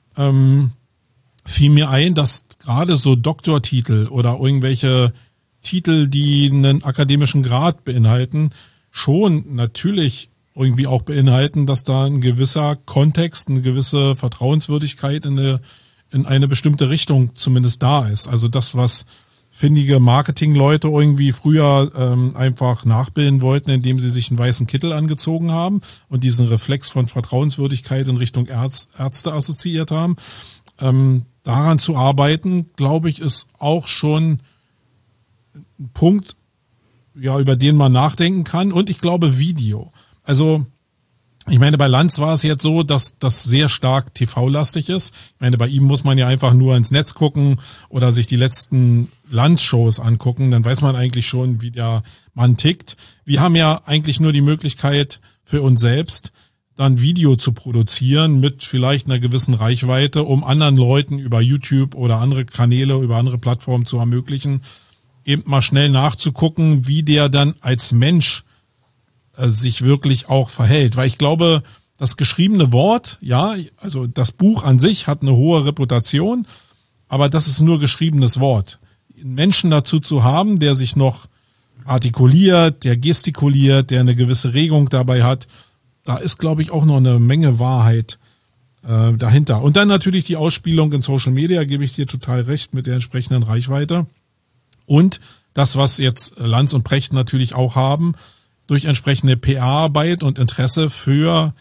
fiel mir ein, dass gerade so Doktortitel oder irgendwelche Titel, die einen akademischen Grad beinhalten, schon natürlich irgendwie auch beinhalten, dass da ein gewisser Kontext, eine gewisse Vertrauenswürdigkeit in eine bestimmte Richtung zumindest da ist. Also das, was findige Marketingleute irgendwie früher einfach nachbilden wollten, indem sie sich einen weißen Kittel angezogen haben und diesen Reflex von Vertrauenswürdigkeit in Richtung Ärzte assoziiert haben. Daran zu arbeiten, glaube ich, ist auch schon ein Punkt, ja, über den man nachdenken kann. Und ich glaube Video. Also ich meine, bei Lanz war es jetzt so, dass das sehr stark TV-lastig ist. Ich meine, bei ihm muss man ja einfach nur ins Netz gucken oder sich die letzten Lanz-Shows angucken. Dann weiß man eigentlich schon, wie der Mann tickt. Wir haben ja eigentlich nur die Möglichkeit für uns selbst, dann Video zu produzieren mit vielleicht einer gewissen Reichweite, um anderen Leuten über YouTube oder andere Kanäle, über andere Plattformen zu ermöglichen, eben mal schnell nachzugucken, wie der dann als Mensch sich wirklich auch verhält. Weil ich glaube, das geschriebene Wort, ja, also das Buch an sich hat eine hohe Reputation, aber das ist nur geschriebenes Wort. Einen Menschen dazu zu haben, der sich noch artikuliert, der gestikuliert, der eine gewisse Regung dabei hat, da ist, glaube ich, auch noch eine Menge Wahrheit dahinter. Und dann natürlich die Ausspielung in Social Media, gebe ich dir total recht, mit der entsprechenden Reichweite. Und das, was jetzt Lanz und Precht natürlich auch haben, durch entsprechende PR-Arbeit und Interesse für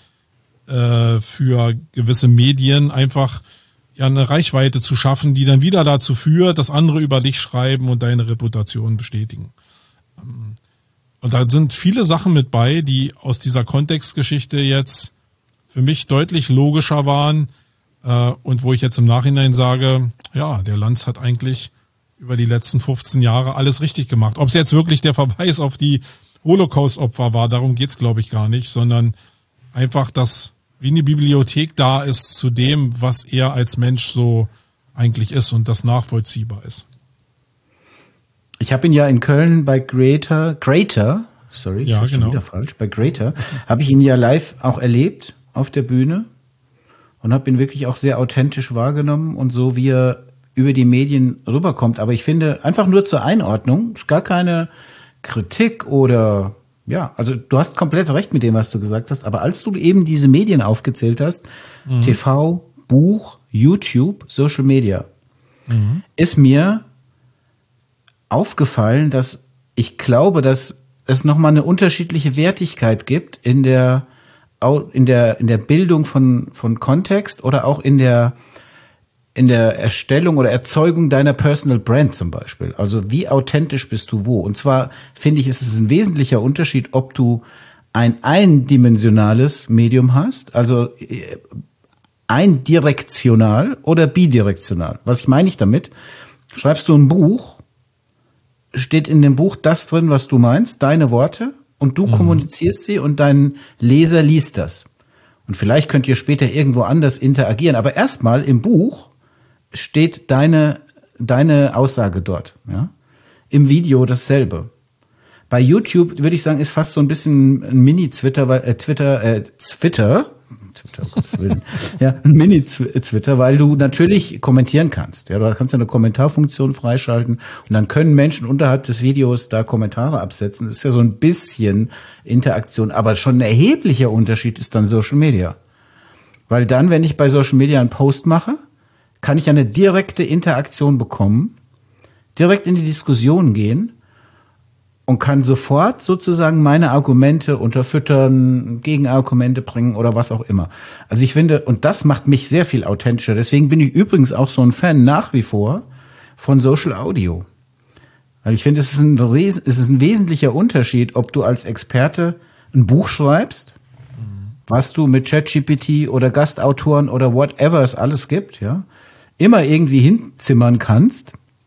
gewisse Medien einfach ja eine Reichweite zu schaffen, die dann wieder dazu führt, dass andere über dich schreiben und deine Reputation bestätigen. Und da sind viele Sachen mit bei, die aus dieser Kontextgeschichte jetzt für mich deutlich logischer waren und wo ich jetzt im Nachhinein sage, ja, der Lanz hat eigentlich über die letzten 15 Jahre alles richtig gemacht. Ob es jetzt wirklich der Verweis auf die Holocaust-Opfer war, darum geht's, glaube ich, gar nicht, sondern einfach, dass wie eine Bibliothek da ist zu dem, was er als Mensch so eigentlich ist und das nachvollziehbar ist. Ich habe ihn ja in Köln bei Greater, sorry, ja, schon wieder falsch, bei Greater, habe ich ihn ja live auch erlebt auf der Bühne und habe ihn wirklich auch sehr authentisch wahrgenommen und so, wie er über die Medien rüberkommt. Aber ich finde, einfach nur zur Einordnung, ist gar keine Kritik oder, ja, also du hast komplett recht mit dem, was du gesagt hast, aber als du eben diese Medien aufgezählt hast, TV, Buch, YouTube, Social Media, ist mir aufgefallen, dass ich glaube, dass es nochmal eine unterschiedliche Wertigkeit gibt in der Bildung von Kontext oder auch in der Erstellung oder Erzeugung deiner Personal Brand zum Beispiel. Also wie authentisch bist du wo? Und zwar finde ich, ist es ein wesentlicher Unterschied, ob du ein eindimensionales Medium hast, also eindirektional oder bidirektional. Was meine ich damit? Schreibst du ein Buch, steht in dem Buch das drin, was du meinst, deine Worte, und du kommunizierst sie und dein Leser liest das. Und vielleicht könnt ihr später irgendwo anders interagieren, aber erstmal im Buch steht deine Aussage dort. Ja? Im Video dasselbe. Bei YouTube würde ich sagen, ist fast so ein bisschen ein Mini-Twitter, weil Twitter, um Gottes Willen, ja, ein Mini-Twitter, weil du natürlich kommentieren kannst. Ja, du kannst ja eine Kommentarfunktion freischalten und dann können Menschen unterhalb des Videos da Kommentare absetzen. Das ist ja so ein bisschen Interaktion, aber schon ein erheblicher Unterschied ist dann Social Media. Weil dann, wenn ich bei Social Media einen Post mache, kann ich eine direkte Interaktion bekommen, direkt in die Diskussion gehen und kann sofort sozusagen meine Argumente unterfüttern, Gegenargumente bringen oder was auch immer. Also ich finde, und das macht mich sehr viel authentischer. Deswegen bin ich übrigens auch so ein Fan nach wie vor von Social Audio. Weil ich finde, es ist ein wesentlicher Unterschied, ob du als Experte ein Buch schreibst, was du mit ChatGPT oder Gastautoren oder whatever es alles gibt, ja, immer irgendwie hinzimmern kannst,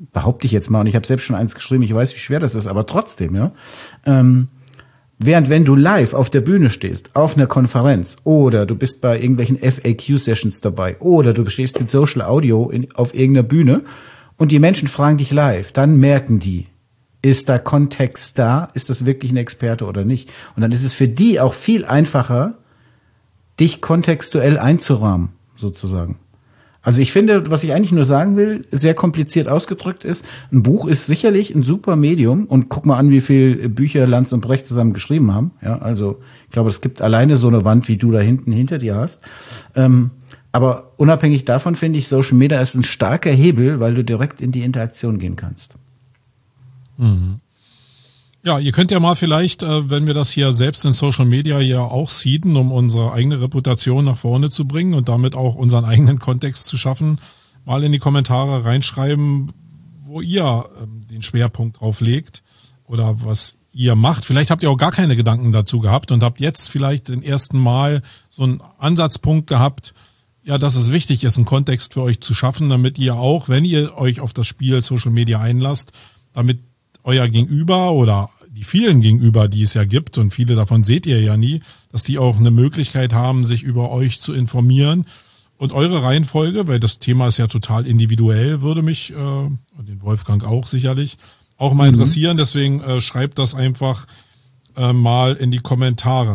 behaupte ich jetzt mal, und ich habe selbst schon eins geschrieben, ich weiß, wie schwer das ist, aber trotzdem, ja. Während wenn du live auf der Bühne stehst, auf einer Konferenz, oder du bist bei irgendwelchen FAQ-Sessions dabei, oder du stehst mit Social Audio auf irgendeiner Bühne und die Menschen fragen dich live, dann merken die, ist da Kontext da? Ist das wirklich ein Experte oder nicht? Und dann ist es für die auch viel einfacher, dich kontextuell einzurahmen, sozusagen. Also ich finde, was ich eigentlich nur sagen will, sehr kompliziert ausgedrückt ist, ein Buch ist sicherlich ein super Medium und guck mal an, wie viel Bücher Lanz und Brecht zusammen geschrieben haben. Ja, also ich glaube, es gibt alleine so eine Wand, wie du da hinten hinter dir hast. Aber unabhängig davon finde ich, Social Media ist ein starker Hebel, weil du direkt in die Interaktion gehen kannst. Mhm. Ja, ihr könnt ja mal vielleicht, wenn wir das hier selbst in Social Media ja auch seeden, um unsere eigene Reputation nach vorne zu bringen und damit auch unseren eigenen Kontext zu schaffen, mal in die Kommentare reinschreiben, wo ihr den Schwerpunkt drauf legt oder was ihr macht. Vielleicht habt ihr auch gar keine Gedanken dazu gehabt und habt jetzt vielleicht den ersten Mal so einen Ansatzpunkt gehabt, ja, dass es wichtig ist, einen Kontext für euch zu schaffen, damit ihr auch, wenn ihr euch auf das Spiel Social Media einlasst, damit euer Gegenüber oder die vielen Gegenüber, die es ja gibt, und viele davon seht ihr ja nie, dass die auch eine Möglichkeit haben, sich über euch zu informieren. Und eure Reihenfolge, weil das Thema ist ja total individuell, würde mich, und den Wolfgang auch sicherlich, auch mal interessieren. Deswegen schreibt das einfach mal in die Kommentare.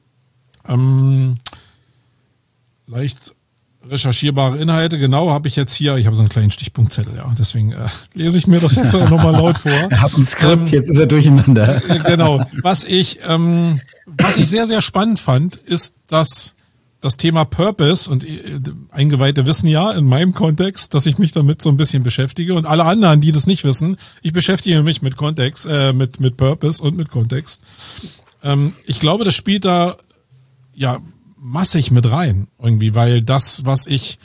Leicht recherchierbare Inhalte, genau, habe ich jetzt hier, ich habe so einen kleinen Stichpunktzettel, ja, deswegen lese ich mir das jetzt nochmal laut vor. Er hat ein Skript, jetzt ist er durcheinander. Genau, was ich sehr, sehr spannend fand, ist, dass das Thema Purpose, und Eingeweihte wissen ja in meinem Kontext, dass ich mich damit so ein bisschen beschäftige, und alle anderen, die das nicht wissen, ich beschäftige mich mit Kontext, mit Purpose und mit Kontext. Ich glaube, das spielt da, ja, massig mit rein, irgendwie, weil das, was ich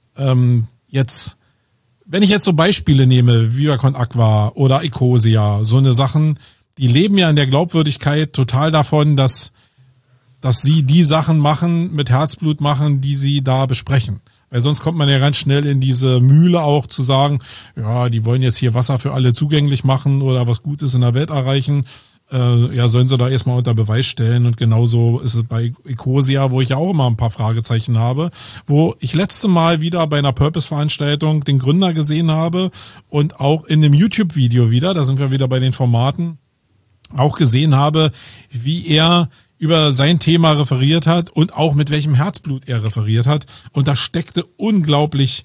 jetzt, wenn ich jetzt so Beispiele nehme, Viva Con Aqua oder Ecosia, so eine Sachen, die leben ja in der Glaubwürdigkeit total davon, dass sie die Sachen machen, mit Herzblut machen, die sie da besprechen. Weil sonst kommt man ja ganz schnell in diese Mühle auch zu sagen, ja, die wollen jetzt hier Wasser für alle zugänglich machen oder was Gutes in der Welt erreichen. Ja, sollen sie da erstmal unter Beweis stellen, und genauso ist es bei Ecosia, wo ich ja auch immer ein paar Fragezeichen habe, wo ich letzte Mal wieder bei einer Purpose-Veranstaltung den Gründer gesehen habe und auch in dem YouTube-Video wieder, da sind wir wieder bei den Formaten, auch gesehen habe, wie er über sein Thema referiert hat und auch mit welchem Herzblut er referiert hat, und da steckte unglaublich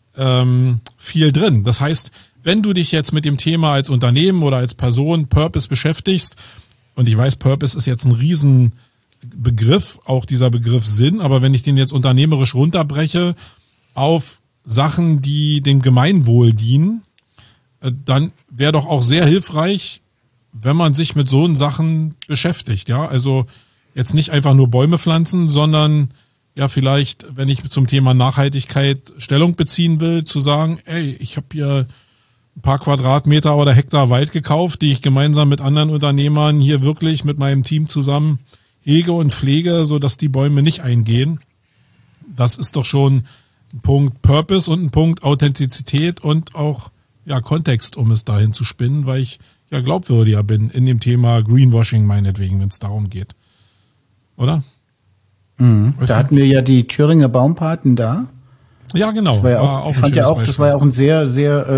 viel drin. Das heißt, wenn du dich jetzt mit dem Thema als Unternehmen oder als Person Purpose beschäftigst, und ich weiß, Purpose ist jetzt ein Riesenbegriff, auch dieser Begriff Sinn, aber wenn ich den jetzt unternehmerisch runterbreche auf Sachen, die dem Gemeinwohl dienen, dann wäre doch auch sehr hilfreich, wenn man sich mit so Sachen beschäftigt. Ja, also jetzt nicht einfach nur Bäume pflanzen, sondern ja, vielleicht, wenn ich zum Thema Nachhaltigkeit Stellung beziehen will, zu sagen, ey, ich habe hier ein paar Quadratmeter oder Hektar Wald gekauft, die ich gemeinsam mit anderen Unternehmern hier wirklich mit meinem Team zusammen hege und pflege, sodass die Bäume nicht eingehen. Das ist doch schon ein Punkt Purpose und ein Punkt Authentizität und auch ja Kontext, um es dahin zu spinnen, weil ich ja glaubwürdiger bin in dem Thema Greenwashing meinetwegen, wenn es darum geht. Oder? Mhm. Da hatten wir ja die Thüringer Baumpaten da. Ja, genau. Das war ja auch, ich fand ja auch, das war ja auch ein sehr, sehr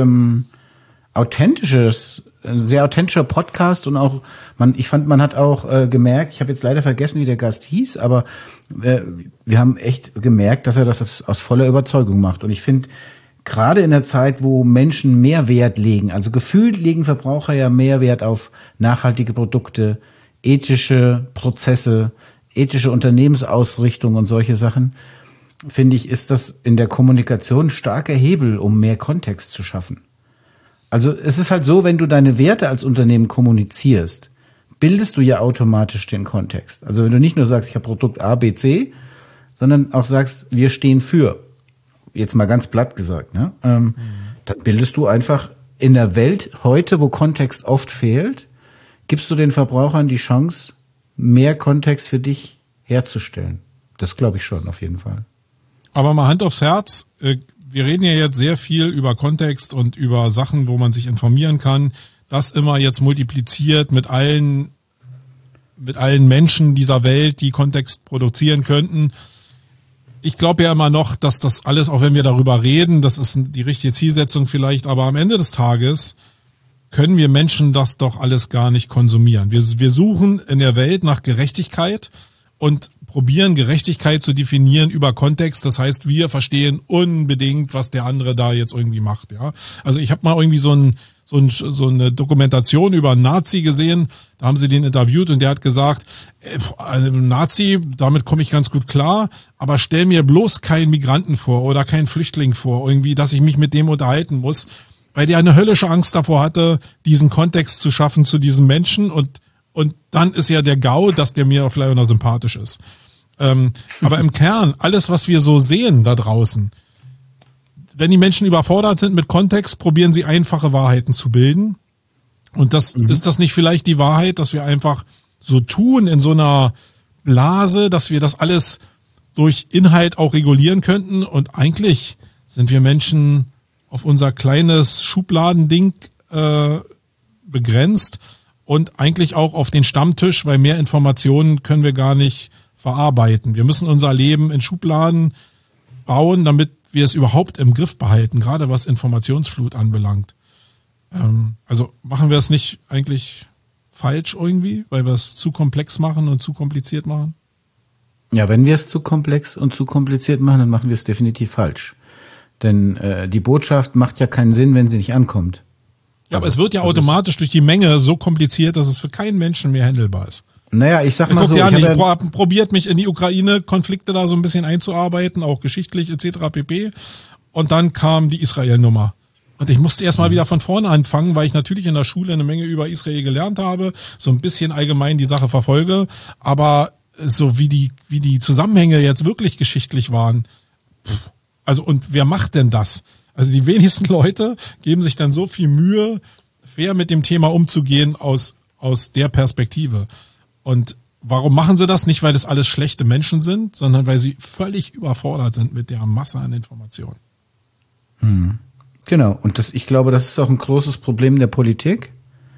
authentischer Podcast, und auch ich fand, man hat auch gemerkt, ich habe jetzt leider vergessen, wie der Gast hieß, aber wir haben echt gemerkt, dass er das aus voller Überzeugung macht. Und ich finde, gerade in der Zeit, wo Menschen mehr Wert legen, also gefühlt legen Verbraucher ja mehr Wert auf nachhaltige Produkte, ethische Prozesse, ethische Unternehmensausrichtung und solche Sachen, finde ich, ist das in der Kommunikation ein starker Hebel, um mehr Kontext zu schaffen. Also es ist halt so, wenn du deine Werte als Unternehmen kommunizierst, bildest du ja automatisch den Kontext. Also wenn du nicht nur sagst, ich habe Produkt A, B, C, sondern auch sagst, wir stehen für, jetzt mal ganz platt gesagt, ne? Dann bildest du einfach in der Welt heute, wo Kontext oft fehlt, gibst du den Verbrauchern die Chance, mehr Kontext für dich herzustellen. Das glaube ich schon, auf jeden Fall. Aber mal Hand aufs Herz, wir reden ja jetzt sehr viel über Kontext und über Sachen, wo man sich informieren kann. Das immer jetzt multipliziert mit allen Menschen dieser Welt, die Kontext produzieren könnten. Ich glaube ja immer noch, dass das alles, auch wenn wir darüber reden, das ist die richtige Zielsetzung vielleicht, aber am Ende des Tages können wir Menschen das doch alles gar nicht konsumieren. Wir suchen in der Welt nach Gerechtigkeit und probieren Gerechtigkeit zu definieren über Kontext. Das heißt, wir verstehen unbedingt, was der andere da jetzt irgendwie macht. Ja, also ich habe mal irgendwie so eine Dokumentation über einen Nazi gesehen. Da haben sie den interviewt und der hat gesagt, Nazi, damit komme ich ganz gut klar, aber stell mir bloß keinen Migranten vor oder keinen Flüchtling vor, irgendwie, dass ich mich mit dem unterhalten muss, weil der eine höllische Angst davor hatte, diesen Kontext zu schaffen zu diesem Menschen und dann ist ja der GAU, dass der mir vielleicht auch noch sympathisch ist. Aber im Kern, alles, was wir so sehen da draußen, wenn die Menschen überfordert sind mit Kontext, probieren sie einfache Wahrheiten zu bilden. Und ist das nicht vielleicht die Wahrheit, dass wir einfach so tun in so einer Blase, dass wir das alles durch Inhalt auch regulieren könnten? Und eigentlich sind wir Menschen auf unser kleines Schubladending begrenzt und eigentlich auch auf den Stammtisch, weil mehr Informationen können wir gar nicht verarbeiten. Wir müssen unser Leben in Schubladen bauen, damit wir es überhaupt im Griff behalten, gerade was Informationsflut anbelangt. Also machen wir es nicht eigentlich falsch irgendwie, weil wir es zu komplex machen und zu kompliziert machen? Ja, wenn wir es zu komplex und zu kompliziert machen, dann machen wir es definitiv falsch. Denn die Botschaft macht ja keinen Sinn, wenn sie nicht ankommt. Ja, aber es wird ja automatisch durch die Menge so kompliziert, dass es für keinen Menschen mehr handelbar ist. Naja, ich sag mal so. Ich probiert mich in die Ukraine-Konflikte da so ein bisschen einzuarbeiten, auch geschichtlich etc. pp. Und dann kam die Israel-Nummer. Und ich musste erstmal wieder von vorne anfangen, weil ich natürlich in der Schule eine Menge über Israel gelernt habe, so ein bisschen allgemein die Sache verfolge. Aber so wie die Zusammenhänge jetzt wirklich geschichtlich waren, also und wer macht denn das? Also die wenigsten Leute geben sich dann so viel Mühe, fair mit dem Thema umzugehen aus der Perspektive. Und warum machen sie das? Nicht, weil das alles schlechte Menschen sind, sondern weil sie völlig überfordert sind mit der Masse an Informationen. Genau. Und ich glaube, das ist auch ein großes Problem der Politik,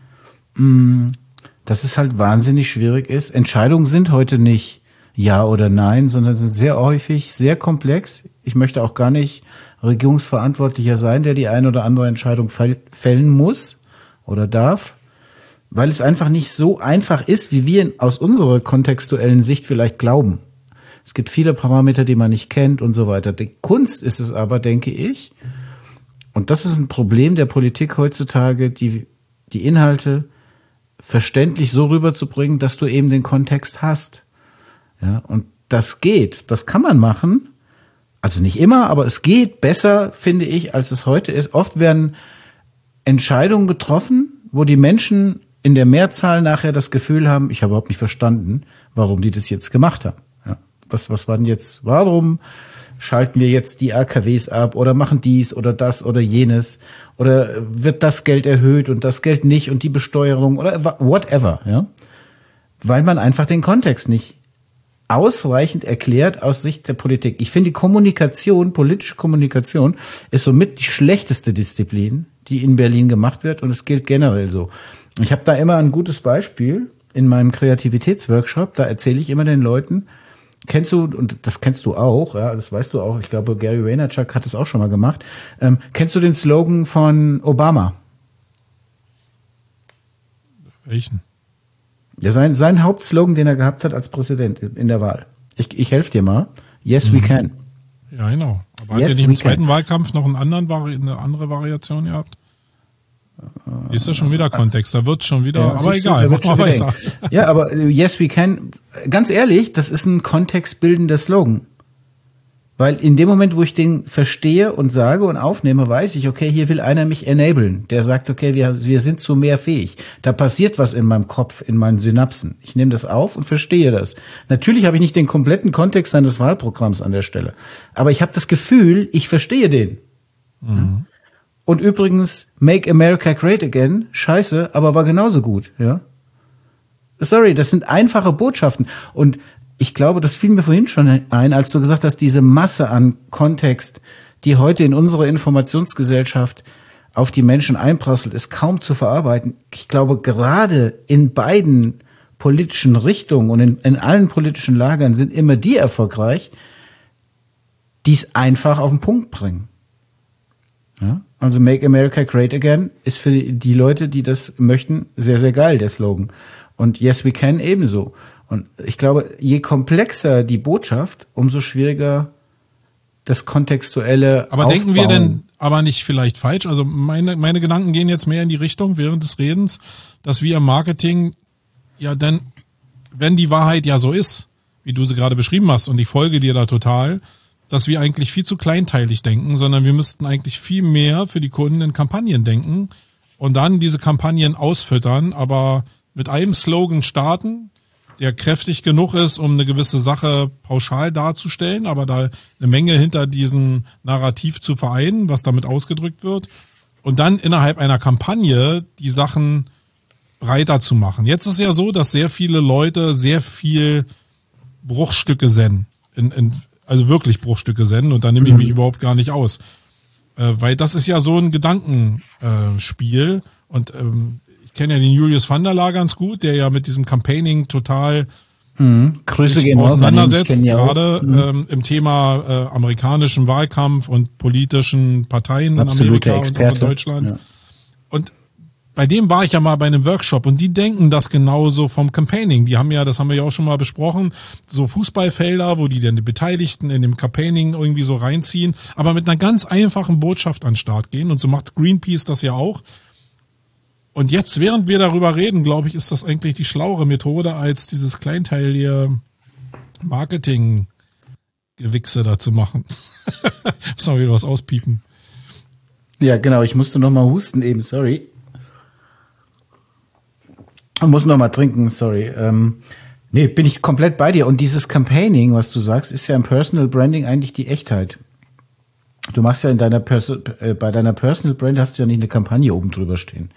dass es halt wahnsinnig schwierig ist. Entscheidungen sind heute nicht ja oder nein, sondern sind sehr häufig sehr komplex. Ich möchte auch gar nicht Regierungsverantwortlicher sein, der die eine oder andere Entscheidung fällen muss oder darf, weil es einfach nicht so einfach ist, wie wir aus unserer kontextuellen Sicht vielleicht glauben. Es gibt viele Parameter, die man nicht kennt und so weiter. Die Kunst ist es aber, denke ich, und das ist ein Problem der Politik heutzutage, die Inhalte verständlich so rüberzubringen, dass du eben den Kontext hast. Ja, und das geht, das kann man machen. Also nicht immer, aber es geht besser, finde ich, als es heute ist. Oft werden Entscheidungen getroffen, wo die Menschen in der Mehrzahl nachher das Gefühl haben, ich habe überhaupt nicht verstanden, warum die das jetzt gemacht haben. Ja, was war denn jetzt, warum schalten wir jetzt die AKWs ab oder machen dies oder das oder jenes oder wird das Geld erhöht und das Geld nicht und die Besteuerung oder whatever, ja? Weil man einfach den Kontext nicht ausreichend erklärt aus Sicht der Politik. Ich finde, die Kommunikation, politische Kommunikation, ist somit die schlechteste Disziplin, die in Berlin gemacht wird und es gilt generell so. Ich habe da immer ein gutes Beispiel in meinem Kreativitätsworkshop, da erzähle ich immer den Leuten, kennst du, und das kennst du auch, ja, das weißt du auch, ich glaube, Gary Vaynerchuk hat es auch schon mal gemacht, kennst du den Slogan von Obama? Welchen? Ja, sein Hauptslogan, den er gehabt hat als Präsident in der Wahl. Ich helfe dir mal. Yes, we can. Ja, genau. Aber hat er nicht im zweiten Wahlkampf noch eine andere Variation gehabt? Ist das schon wieder Kontext? Da wird schon wieder, ja, aber egal, mach mal weiter. Ja, aber yes, we can, ganz ehrlich, das ist ein kontextbildender Slogan. Weil in dem Moment, wo ich den verstehe und sage und aufnehme, weiß ich, okay, hier will einer mich enablen. Der sagt, okay, wir sind zu mehr fähig. Da passiert was in meinem Kopf, in meinen Synapsen. Ich nehme das auf und verstehe das. Natürlich habe ich nicht den kompletten Kontext seines Wahlprogramms an der Stelle. Aber ich habe das Gefühl, ich verstehe den. Mhm. Und übrigens, Make America Great Again, scheiße, aber war genauso gut, ja. Sorry, das sind einfache Botschaften. Und ich glaube, das fiel mir vorhin schon ein, als du gesagt hast, diese Masse an Kontext, die heute in unserer Informationsgesellschaft auf die Menschen einprasselt, ist kaum zu verarbeiten. Ich glaube, gerade in beiden politischen Richtungen und in allen politischen Lagern sind immer die erfolgreich, die es einfach auf den Punkt bringen. Ja? Also Make America Great Again ist für die Leute, die das möchten, sehr, sehr geil, der Slogan. Und Yes We Can ebenso. Und ich glaube, je komplexer die Botschaft, umso schwieriger das kontextuelle Aber Aufbauen. Denken wir denn aber nicht vielleicht falsch? Also meine Gedanken gehen jetzt mehr in die Richtung während des Redens, dass wir im Marketing ja dann, wenn die Wahrheit ja so ist, wie du sie gerade beschrieben hast, und ich folge dir da total, dass wir eigentlich viel zu kleinteilig denken, sondern wir müssten eigentlich viel mehr für die Kunden in Kampagnen denken und dann diese Kampagnen ausfüttern, aber mit einem Slogan starten, der kräftig genug ist, um eine gewisse Sache pauschal darzustellen, aber da eine Menge hinter diesem Narrativ zu vereinen, was damit ausgedrückt wird, und dann innerhalb einer Kampagne die Sachen breiter zu machen. Jetzt ist ja so, dass sehr viele Leute sehr viel Bruchstücke senden, also wirklich Bruchstücke senden, und da nehme ich mich überhaupt gar nicht aus. Weil das ist ja so ein Gedankenspiel, und ich kenne ja den Julius van der Laar ganz gut, der ja mit diesem Campaigning total sich auseinandersetzt, gerade im Thema amerikanischen Wahlkampf und politischen Parteien Absolute in Amerika Experte. Und auch in Deutschland. Ja. Und bei dem war ich ja mal bei einem Workshop, und die denken das genauso vom Campaigning. Die haben ja, das haben wir ja auch schon mal besprochen, so Fußballfelder, wo die dann die Beteiligten in dem Campaigning irgendwie so reinziehen, aber mit einer ganz einfachen Botschaft an den Start gehen, und so macht Greenpeace das ja auch. Und jetzt, während wir darüber reden, glaube ich, ist das eigentlich die schlauere Methode, als dieses kleinteilige Marketing-Gewichse da zu machen. Muss mal wieder was auspiepen. Ja, genau, ich musste noch mal husten eben, sorry. Ich muss noch mal trinken, sorry. Nee, bin ich komplett bei dir. Und dieses Campaigning, was du sagst, ist ja im Personal Branding eigentlich die Echtheit. Du machst ja in deiner bei deiner Personal Brand hast du ja nicht eine Kampagne oben drüber stehen.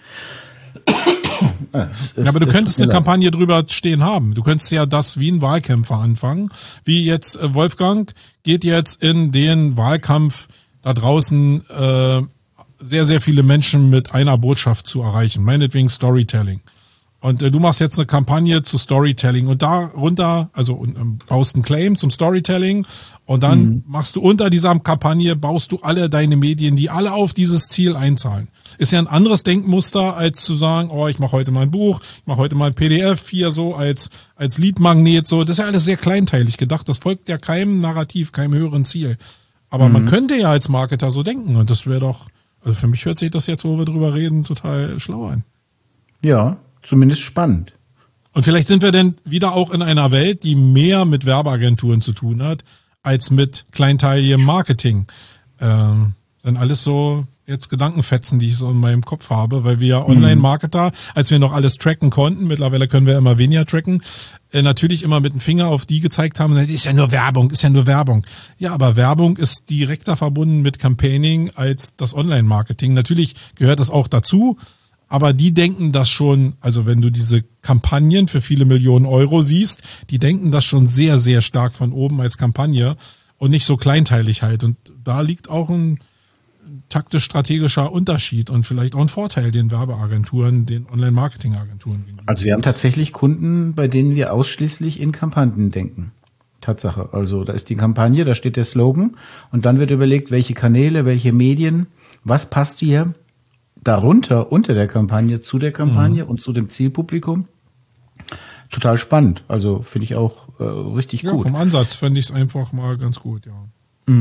Ja, aber du könntest eine Kampagne drüber stehen haben. Du könntest ja das wie ein Wahlkämpfer anfangen. Wie jetzt Wolfgang geht jetzt in den Wahlkampf da draußen sehr, sehr viele Menschen mit einer Botschaft zu erreichen. Meinetwegen Storytelling. Und du machst jetzt eine Kampagne zu Storytelling und darunter, also baust einen Claim zum Storytelling, und dann machst du unter dieser Kampagne, baust du alle deine Medien, die alle auf dieses Ziel einzahlen. Ist ja ein anderes Denkmuster, als zu sagen, oh, ich mache heute mal ein Buch, ich mache heute mal ein PDF hier so als Leadmagnet, so. Das ist ja alles sehr kleinteilig gedacht. Das folgt ja keinem Narrativ, keinem höheren Ziel. Aber man könnte ja als Marketer so denken, und das wäre doch, also für mich hört sich das jetzt, wo wir drüber reden, total schlau an. Ja, zumindest spannend. Und vielleicht sind wir denn wieder auch in einer Welt, die mehr mit Werbeagenturen zu tun hat, als mit kleinteiligem Marketing. Dann alles so jetzt Gedankenfetzen, die ich so in meinem Kopf habe, weil wir ja Online-Marketer, als wir noch alles tracken konnten, mittlerweile können wir immer weniger tracken, natürlich immer mit dem Finger auf die gezeigt haben, ist ja nur Werbung, ist ja nur Werbung. Ja, aber Werbung ist direkter verbunden mit Campaigning als das Online-Marketing. Natürlich gehört das auch dazu, aber die denken das schon, also wenn du diese Kampagnen für viele Millionen Euro siehst, die denken das schon sehr, sehr stark von oben als Kampagne und nicht so kleinteilig halt. Und da liegt auch ein taktisch-strategischer Unterschied und vielleicht auch ein Vorteil den Werbeagenturen, den Online-Marketing-Agenturen gegenüber. Also wir haben tatsächlich Kunden, bei denen wir ausschließlich in Kampagnen denken. Tatsache. Also da ist die Kampagne, da steht der Slogan und dann wird überlegt, welche Kanäle, welche Medien, was passt hier darunter, unter der Kampagne, zu der Kampagne und zu dem Zielpublikum. Total spannend. Also finde ich auch richtig gut. Vom Ansatz fände ich es einfach mal ganz gut, ja.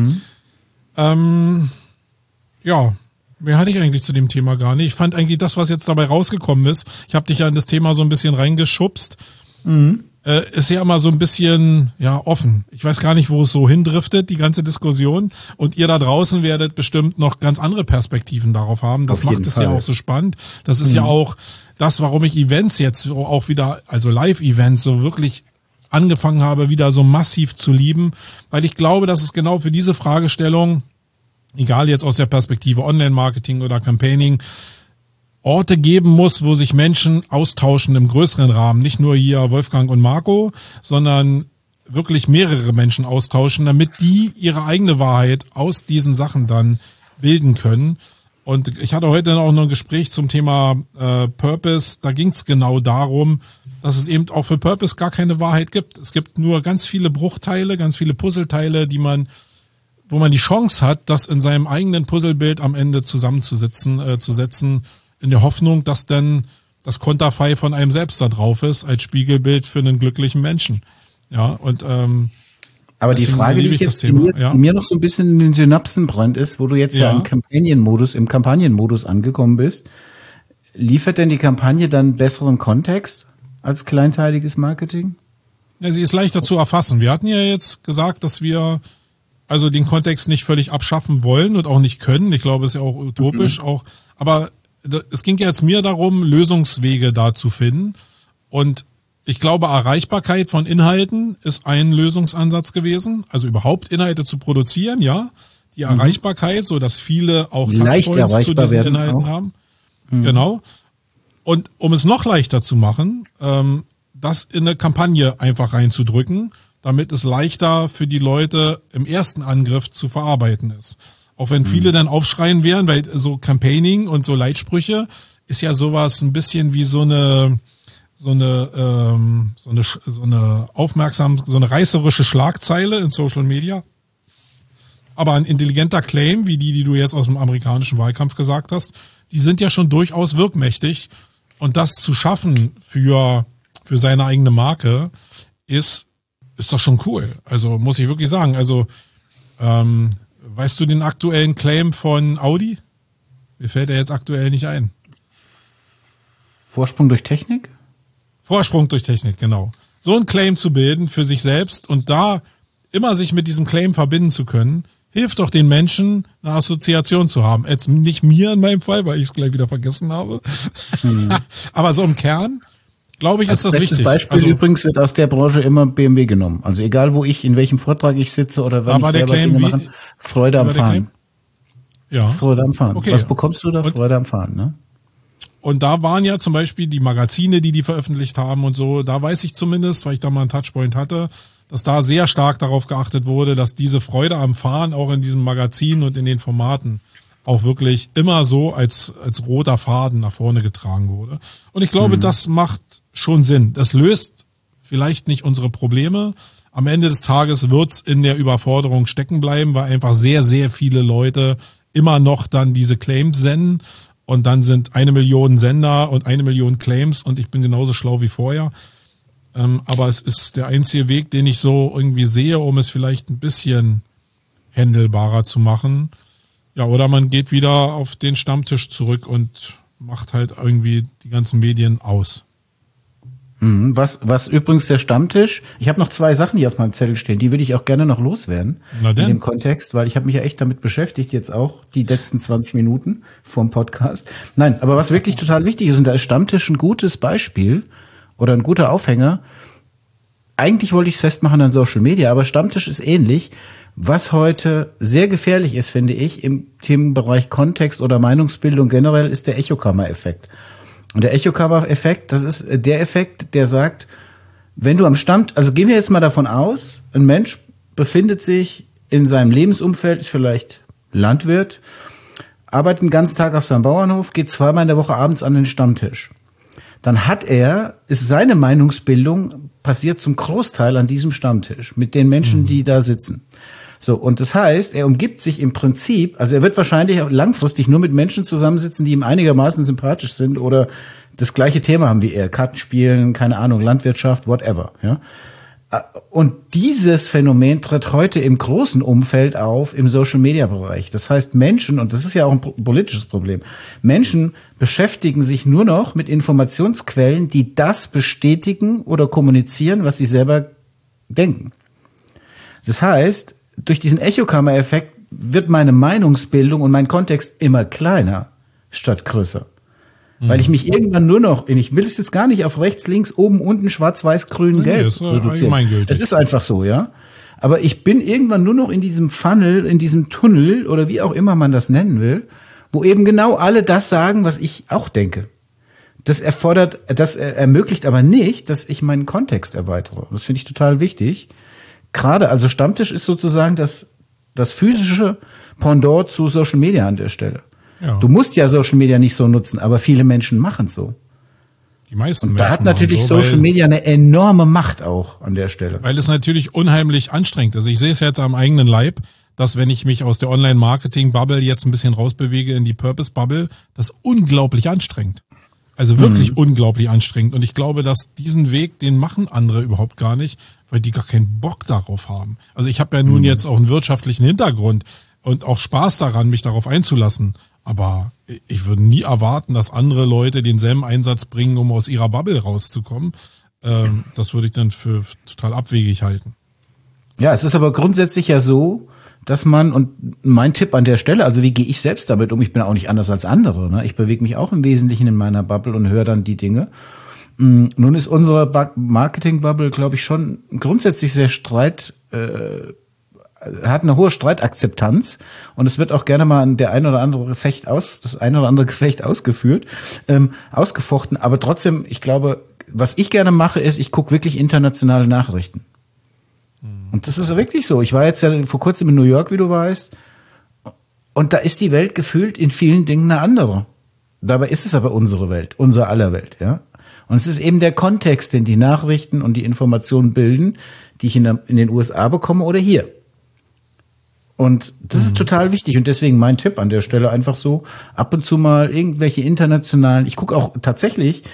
Ja, mehr hatte ich eigentlich zu dem Thema gar nicht. Ich fand eigentlich das, was jetzt dabei rausgekommen ist, ich habe dich ja in das Thema so ein bisschen reingeschubst, ist ja immer so ein bisschen offen. Ich weiß gar nicht, wo es so hindriftet, die ganze Diskussion. Und ihr da draußen werdet bestimmt noch ganz andere Perspektiven darauf haben. Das macht es ja auch so spannend. Das ist ja auch das, warum ich Events jetzt auch wieder, also Live-Events so wirklich angefangen habe, wieder so massiv zu lieben. Weil ich glaube, dass es genau für diese Fragestellung, egal jetzt aus der Perspektive Online-Marketing oder Campaigning, Orte geben muss, wo sich Menschen austauschen im größeren Rahmen. Nicht nur hier Wolfgang und Marco, sondern wirklich mehrere Menschen austauschen, damit die ihre eigene Wahrheit aus diesen Sachen dann bilden können. Und ich hatte heute auch noch ein Gespräch zum Thema Purpose. Da ging es genau darum, dass es eben auch für Purpose gar keine Wahrheit gibt. Es gibt nur ganz viele Bruchteile, ganz viele Puzzleteile, wo man die Chance hat, das in seinem eigenen Puzzlebild am Ende zusammenzusetzen, in der Hoffnung, dass dann das Konterfei von einem selbst da drauf ist, als Spiegelbild für einen glücklichen Menschen. Ja, und aber die Frage, die mir noch so ein bisschen in den Synapsen brennt, ist, wo du jetzt ja im Kampagnenmodus angekommen bist, liefert denn die Kampagne dann besseren Kontext als kleinteiliges Marketing? Ja, sie ist leichter zu erfassen. Wir hatten ja jetzt gesagt, dass wir also den Kontext nicht völlig abschaffen wollen und auch nicht können. Ich glaube, es ist ja auch utopisch auch. Aber es ging ja jetzt mir darum, Lösungswege da zu finden. Und ich glaube, Erreichbarkeit von Inhalten ist ein Lösungsansatz gewesen. Also überhaupt Inhalte zu produzieren, ja. Die Erreichbarkeit, so dass viele auch Touchpoints zu diesen Inhalten haben. Genau. Und um es noch leichter zu machen, das in eine Kampagne einfach reinzudrücken, damit es leichter für die Leute im ersten Angriff zu verarbeiten ist. Auch wenn viele dann aufschreien werden, weil so Campaigning und so Leitsprüche ist ja sowas ein bisschen wie so eine reißerische Schlagzeile in Social Media. Aber ein intelligenter Claim, wie die du jetzt aus dem amerikanischen Wahlkampf gesagt hast, die sind ja schon durchaus wirkmächtig. Und das zu schaffen für seine eigene Marke ist doch schon cool. Also muss ich wirklich sagen. Also weißt du den aktuellen Claim von Audi? Mir fällt er jetzt aktuell nicht ein. Vorsprung durch Technik? Vorsprung durch Technik, genau. So einen Claim zu bilden für sich selbst und da immer sich mit diesem Claim verbinden zu können, hilft doch den Menschen, eine Assoziation zu haben. Jetzt nicht mir in meinem Fall, weil ich es gleich wieder vergessen habe. Aber so im Kern, glaube ich, ist das wichtig. Als Beispiel übrigens wird aus der Branche immer BMW genommen. Also egal, wo ich, in welchem Vortrag ich sitze oder wann ich selber Dinge mache, Freude am Fahren. Ja. Freude am Fahren. Okay. Was bekommst du da? Freude am Fahren, ne? Und da waren ja zum Beispiel die Magazine, die veröffentlicht haben und so, da weiß ich zumindest, weil ich da mal einen Touchpoint hatte, dass da sehr stark darauf geachtet wurde, dass diese Freude am Fahren auch in diesen Magazinen und in den Formaten auch wirklich immer so als roter Faden nach vorne getragen wurde. Und ich glaube, das macht schon Sinn. Das löst vielleicht nicht unsere Probleme. Am Ende des Tages wird's in der Überforderung stecken bleiben, weil einfach sehr, sehr viele Leute immer noch dann diese Claims senden. Und dann sind 1 Million Sender und 1 Million Claims und ich bin genauso schlau wie vorher. Aber es ist der einzige Weg, den ich so irgendwie sehe, um es vielleicht ein bisschen handelbarer zu machen. Ja, oder man geht wieder auf den Stammtisch zurück und macht halt irgendwie die ganzen Medien aus. Was übrigens der Stammtisch, ich habe noch 2 Sachen hier auf meinem Zettel stehen, die würde ich auch gerne noch loswerden in dem Kontext, weil ich habe mich ja echt damit beschäftigt, jetzt auch die letzten 20 Minuten vom Podcast. Nein, aber was wirklich total wichtig ist, und da ist Stammtisch ein gutes Beispiel oder ein guter Aufhänger, eigentlich wollte ich es festmachen an Social Media, aber Stammtisch ist ähnlich. Was heute sehr gefährlich ist, finde ich, im Themenbereich Kontext oder Meinungsbildung generell, ist der Echokammer-Effekt. Und der Echokammer-Effekt, das ist der Effekt, der sagt, wenn du also gehen wir jetzt mal davon aus, ein Mensch befindet sich in seinem Lebensumfeld, ist vielleicht Landwirt, arbeitet den ganzen Tag auf seinem Bauernhof, geht 2-mal in der Woche abends an den Stammtisch. Dann ist seine Meinungsbildung passiert zum Großteil an diesem Stammtisch mit den Menschen, die da sitzen. So, und das heißt, er umgibt sich im Prinzip, also er wird wahrscheinlich auch langfristig nur mit Menschen zusammensitzen, die ihm einigermaßen sympathisch sind oder das gleiche Thema haben wie er, Kartenspielen, keine Ahnung, Landwirtschaft, whatever, ja. Und dieses Phänomen tritt heute im großen Umfeld auf im Social-Media-Bereich. Das heißt, Menschen, und das ist ja auch ein politisches Problem, Menschen beschäftigen sich nur noch mit Informationsquellen, die das bestätigen oder kommunizieren, was sie selber denken. Das heißt, durch diesen Echokammer-Effekt wird meine Meinungsbildung und mein Kontext immer kleiner statt größer. Weil ich mich irgendwann nur noch, ich will es jetzt gar nicht auf rechts, links, oben, unten, schwarz, weiß, grün, gelb reduzieren. Es ist einfach so, ja. Aber ich bin irgendwann nur noch in diesem Funnel, in diesem Tunnel oder wie auch immer man das nennen will, wo eben genau alle das sagen, was ich auch denke. Das ermöglicht aber nicht, dass ich meinen Kontext erweitere. Das finde ich total wichtig. gerade, also Stammtisch ist sozusagen das physische Pendant zu Social Media an der Stelle. Ja. Du musst ja Social Media nicht so nutzen, aber viele Menschen machen es so. Die meisten und da hat natürlich so, Social Media eine enorme Macht auch an der Stelle. Weil es natürlich unheimlich anstrengend ist. Ich sehe es jetzt am eigenen Leib, dass wenn ich mich aus der Online-Marketing-Bubble jetzt ein bisschen rausbewege in die Purpose-Bubble, das ist unglaublich anstrengend. Also wirklich unglaublich anstrengend. Und ich glaube, dass diesen Weg, den machen andere überhaupt gar nicht, weil die gar keinen Bock darauf haben. Also ich habe ja nun jetzt auch einen wirtschaftlichen Hintergrund und auch Spaß daran, mich darauf einzulassen. Aber ich würde nie erwarten, dass andere Leute denselben Einsatz bringen, um aus ihrer Bubble rauszukommen. Das würde ich dann für total abwegig halten. Ja, es ist aber grundsätzlich ja so, dass man, und mein Tipp an der Stelle, also wie gehe ich selbst damit um? Ich bin auch nicht anders als andere. Ne? Ich bewege mich auch im Wesentlichen in meiner Bubble und höre dann die Dinge. Nun ist unsere Marketing-Bubble, glaube ich, schon grundsätzlich sehr hat eine hohe Streitakzeptanz und es wird auch gerne mal das ein oder andere Gefecht ausgefochten. Aber trotzdem, ich glaube, was ich gerne mache, ist, ich gucke wirklich internationale Nachrichten. Und das ist wirklich so. Ich war jetzt ja vor kurzem in New York, wie du weißt, und da ist die Welt gefühlt in vielen Dingen eine andere. Dabei ist es aber unsere Welt, unser aller Welt, ja. Und es ist eben der Kontext, den die Nachrichten und die Informationen bilden, die ich in den USA bekomme oder hier. Und das ist total wichtig und deswegen mein Tipp an der Stelle einfach so, ab und zu mal irgendwelche internationalen, ich gucke auch tatsächlich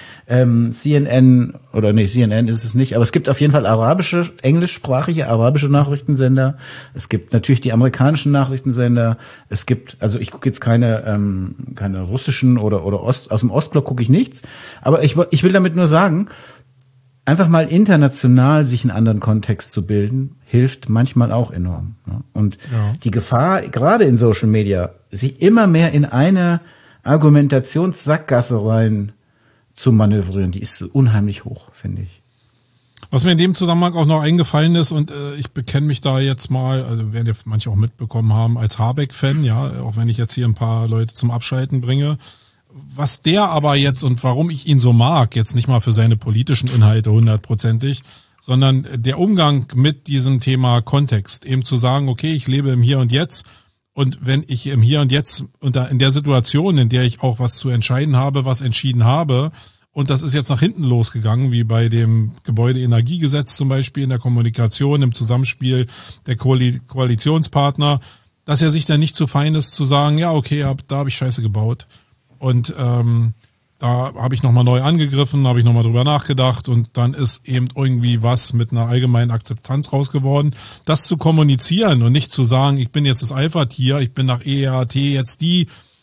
CNN ist es nicht, aber es gibt auf jeden Fall englischsprachige arabische Nachrichtensender, es gibt natürlich die amerikanischen Nachrichtensender, es gibt, also ich gucke jetzt keine russischen oder aus dem Ostblock gucke ich nichts, aber ich will damit nur sagen, einfach mal international sich einen anderen Kontext zu bilden, hilft manchmal auch enorm. Ne? Und die Gefahr, gerade in Social Media, sich immer mehr in eine Argumentationssackgasse rein zu manövrieren, die ist unheimlich hoch, finde ich. Was mir in dem Zusammenhang auch noch eingefallen ist, und ich bekenne mich da jetzt mal, also werden ja manche auch mitbekommen haben, als Habeck-Fan, ja, auch wenn ich jetzt hier ein paar Leute zum Abschalten bringe. Was der aber jetzt und warum ich ihn so mag, jetzt nicht mal für seine politischen Inhalte 100%, sondern der Umgang mit diesem Thema Kontext, eben zu sagen, okay, ich lebe im Hier und Jetzt und wenn ich im Hier und Jetzt in der Situation, in der ich auch was zu entscheiden habe, was entschieden habe und das ist jetzt nach hinten losgegangen, wie bei dem Gebäudeenergiegesetz zum Beispiel in der Kommunikation, im Zusammenspiel der Koalitionspartner, dass er sich dann nicht zu fein ist zu sagen, ja okay, da habe ich Scheiße gebaut. Und da habe ich nochmal neu angegriffen, habe ich nochmal drüber nachgedacht und dann ist eben irgendwie was mit einer allgemeinen Akzeptanz raus geworden. Das zu kommunizieren und nicht zu sagen, ich bin jetzt das Alpha-Tier, ich bin nach ERT jetzt die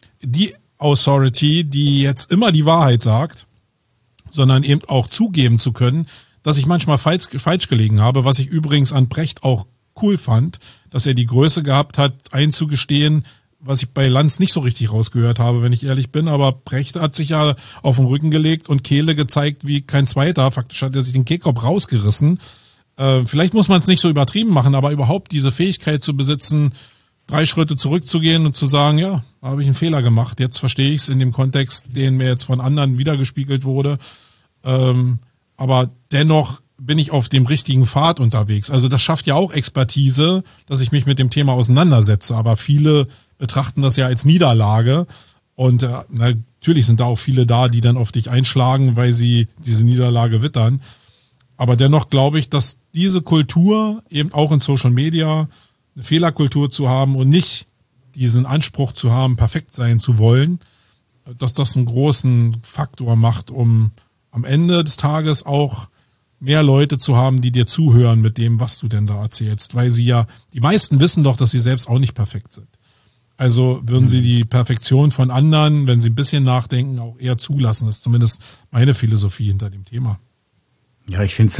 Authority, die jetzt immer die Wahrheit sagt, sondern eben auch zugeben zu können, dass ich manchmal falsch gelegen habe, was ich übrigens an Brecht auch cool fand, dass er die Größe gehabt hat, einzugestehen, was ich bei Lanz nicht so richtig rausgehört habe, wenn ich ehrlich bin, aber Brecht hat sich ja auf den Rücken gelegt und Kehle gezeigt wie kein zweiter. Faktisch hat er sich den Kehlkopf rausgerissen. Vielleicht muss man es nicht so übertrieben machen, aber überhaupt diese Fähigkeit zu besitzen, 3 Schritte zurückzugehen und zu sagen, ja, da habe ich einen Fehler gemacht, jetzt verstehe ich es in dem Kontext, den mir jetzt von anderen wiedergespiegelt wurde. Aber dennoch bin ich auf dem richtigen Pfad unterwegs. Also das schafft ja auch Expertise, dass ich mich mit dem Thema auseinandersetze, aber viele betrachten das ja als Niederlage und natürlich sind da auch viele da, die dann auf dich einschlagen, weil sie diese Niederlage wittern. Aber dennoch glaube ich, dass diese Kultur eben auch in Social Media eine Fehlerkultur zu haben und nicht diesen Anspruch zu haben, perfekt sein zu wollen, dass das einen großen Faktor macht, um am Ende des Tages auch mehr Leute zu haben, die dir zuhören mit dem, was du denn da erzählst, weil die meisten wissen doch, dass sie selbst auch nicht perfekt sind. Also würden sie die Perfektion von anderen, wenn sie ein bisschen nachdenken, auch eher zulassen. Das ist zumindest meine Philosophie hinter dem Thema. Ja, ich finde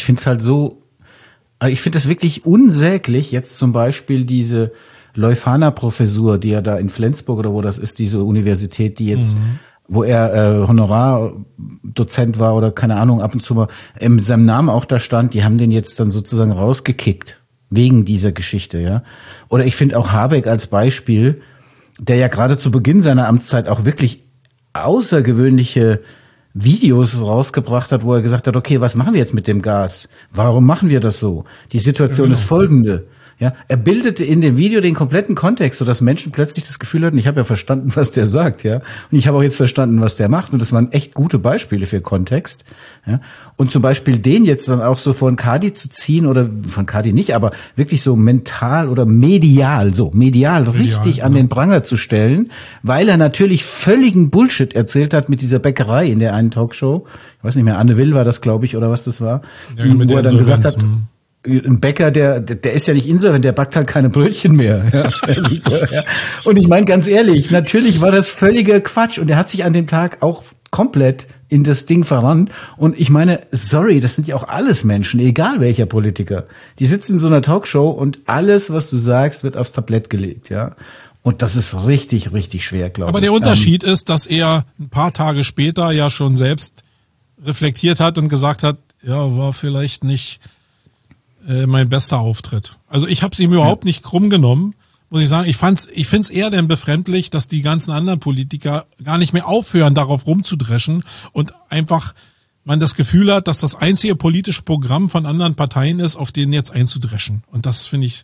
das wirklich unsäglich, jetzt zum Beispiel diese Leuphana-Professur, die ja da in Flensburg oder wo das ist, diese Universität, die jetzt, wo er Honorardozent war oder keine Ahnung, ab und zu mal mit seinem Namen auch da stand, die haben den jetzt dann sozusagen rausgekickt. Wegen dieser Geschichte, ja. Oder ich finde auch Habeck als Beispiel, der ja gerade zu Beginn seiner Amtszeit auch wirklich außergewöhnliche Videos rausgebracht hat, wo er gesagt hat, okay, was machen wir jetzt mit dem Gas? Warum machen wir das so? Die Situation ist folgende. Ja, er bildete in dem Video den kompletten Kontext, sodass Menschen plötzlich das Gefühl hatten, ich habe ja verstanden, was der sagt, ja. Und ich habe auch jetzt verstanden, was der macht. Und das waren echt gute Beispiele für Kontext. Ja. Und zum Beispiel den jetzt dann auch so von Kadi zu ziehen, oder von Kadi nicht, aber wirklich so mental oder medial richtig an den Pranger zu stellen, weil er natürlich völligen Bullshit erzählt hat mit dieser Bäckerei in der einen Talkshow. Ich weiß nicht mehr, Anne Will war das, glaube ich, oder was das war. Ja, wo er dann gesagt hat, ein Bäcker, der ist ja nicht insolvent, der backt halt keine Brötchen mehr. Ja. Und ich meine ganz ehrlich, natürlich war das völliger Quatsch und er hat sich an dem Tag auch komplett in das Ding verrannt. Und ich meine, sorry, das sind ja auch alles Menschen, egal welcher Politiker. Die sitzen in so einer Talkshow und alles, was du sagst, wird aufs Tablett gelegt, ja. Und das ist richtig, richtig schwer, glaube ich. Aber der Unterschied ist, dass er ein paar Tage später ja schon selbst reflektiert hat und gesagt hat, ja, war vielleicht nicht mein bester Auftritt. Also ich habe es ihm überhaupt nicht krumm genommen, muss ich sagen. Ich find's eher denn befremdlich, dass die ganzen anderen Politiker gar nicht mehr aufhören, darauf rumzudreschen und einfach man das Gefühl hat, dass das einzige politische Programm von anderen Parteien ist, auf denen jetzt einzudreschen. Und das finde ich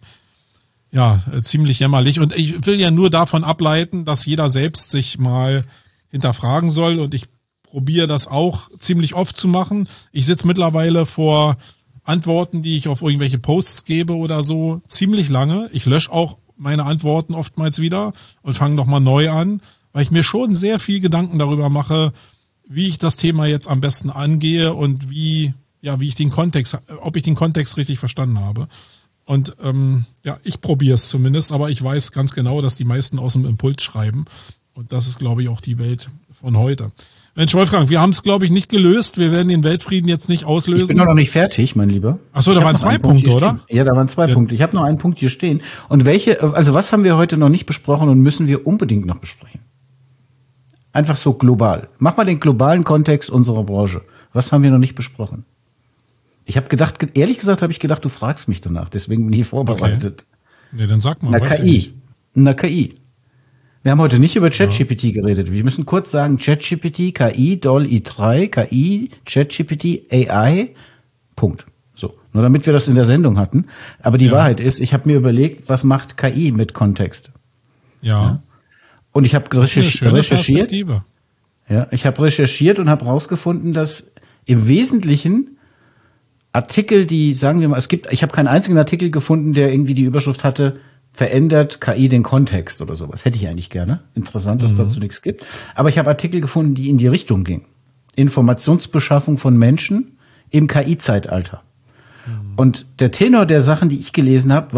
ja ziemlich jämmerlich. Und ich will ja nur davon ableiten, dass jeder selbst sich mal hinterfragen soll. Und ich probiere das auch ziemlich oft zu machen. Ich sitze mittlerweile vor Antworten, die ich auf irgendwelche Posts gebe oder so, ziemlich lange. Ich lösche auch meine Antworten oftmals wieder und fange nochmal neu an, weil ich mir schon sehr viel Gedanken darüber mache, wie ich das Thema jetzt am besten angehe und wie ich den Kontext, ob ich den Kontext richtig verstanden habe. Und ich probiere es zumindest, aber ich weiß ganz genau, dass die meisten aus dem Impuls schreiben. Und das ist, glaube ich, auch die Welt von heute. Mensch, Wolfgang, wir haben es, glaube ich, nicht gelöst. Wir werden den Weltfrieden jetzt nicht auslösen. Ich bin noch nicht fertig, mein Lieber. Ach so, da waren 2 Punkte, oder? Ja, da waren 2 Punkte. Ich habe noch einen Punkt hier stehen. Und was haben wir heute noch nicht besprochen und müssen wir unbedingt noch besprechen? Einfach so global. Mach mal den globalen Kontext unserer Branche. Was haben wir noch nicht besprochen? Ich habe gedacht, ehrlich gesagt, du fragst mich danach. Deswegen bin ich hier vorbereitet. Okay. Nee, dann sag mal. KI. Wir haben heute nicht über ChatGPT geredet. Wir müssen kurz sagen, ChatGPT, KI, DALL-E 3, KI, ChatGPT, AI, Punkt. So, nur damit wir das in der Sendung hatten. Aber die Wahrheit ist, ich habe mir überlegt, was macht KI mit Kontext? Ja. Und ich habe recherchiert. Ja, ich habe recherchiert und habe rausgefunden, dass im Wesentlichen Artikel, die, sagen wir mal, ich habe keinen einzigen Artikel gefunden, der irgendwie die Überschrift hatte, verändert KI den Kontext oder sowas. Hätte ich eigentlich gerne. Interessant, dass dazu nichts gibt. Aber ich habe Artikel gefunden, die in die Richtung gingen. Informationsbeschaffung von Menschen im KI-Zeitalter. Und der Tenor der Sachen, die ich gelesen habe,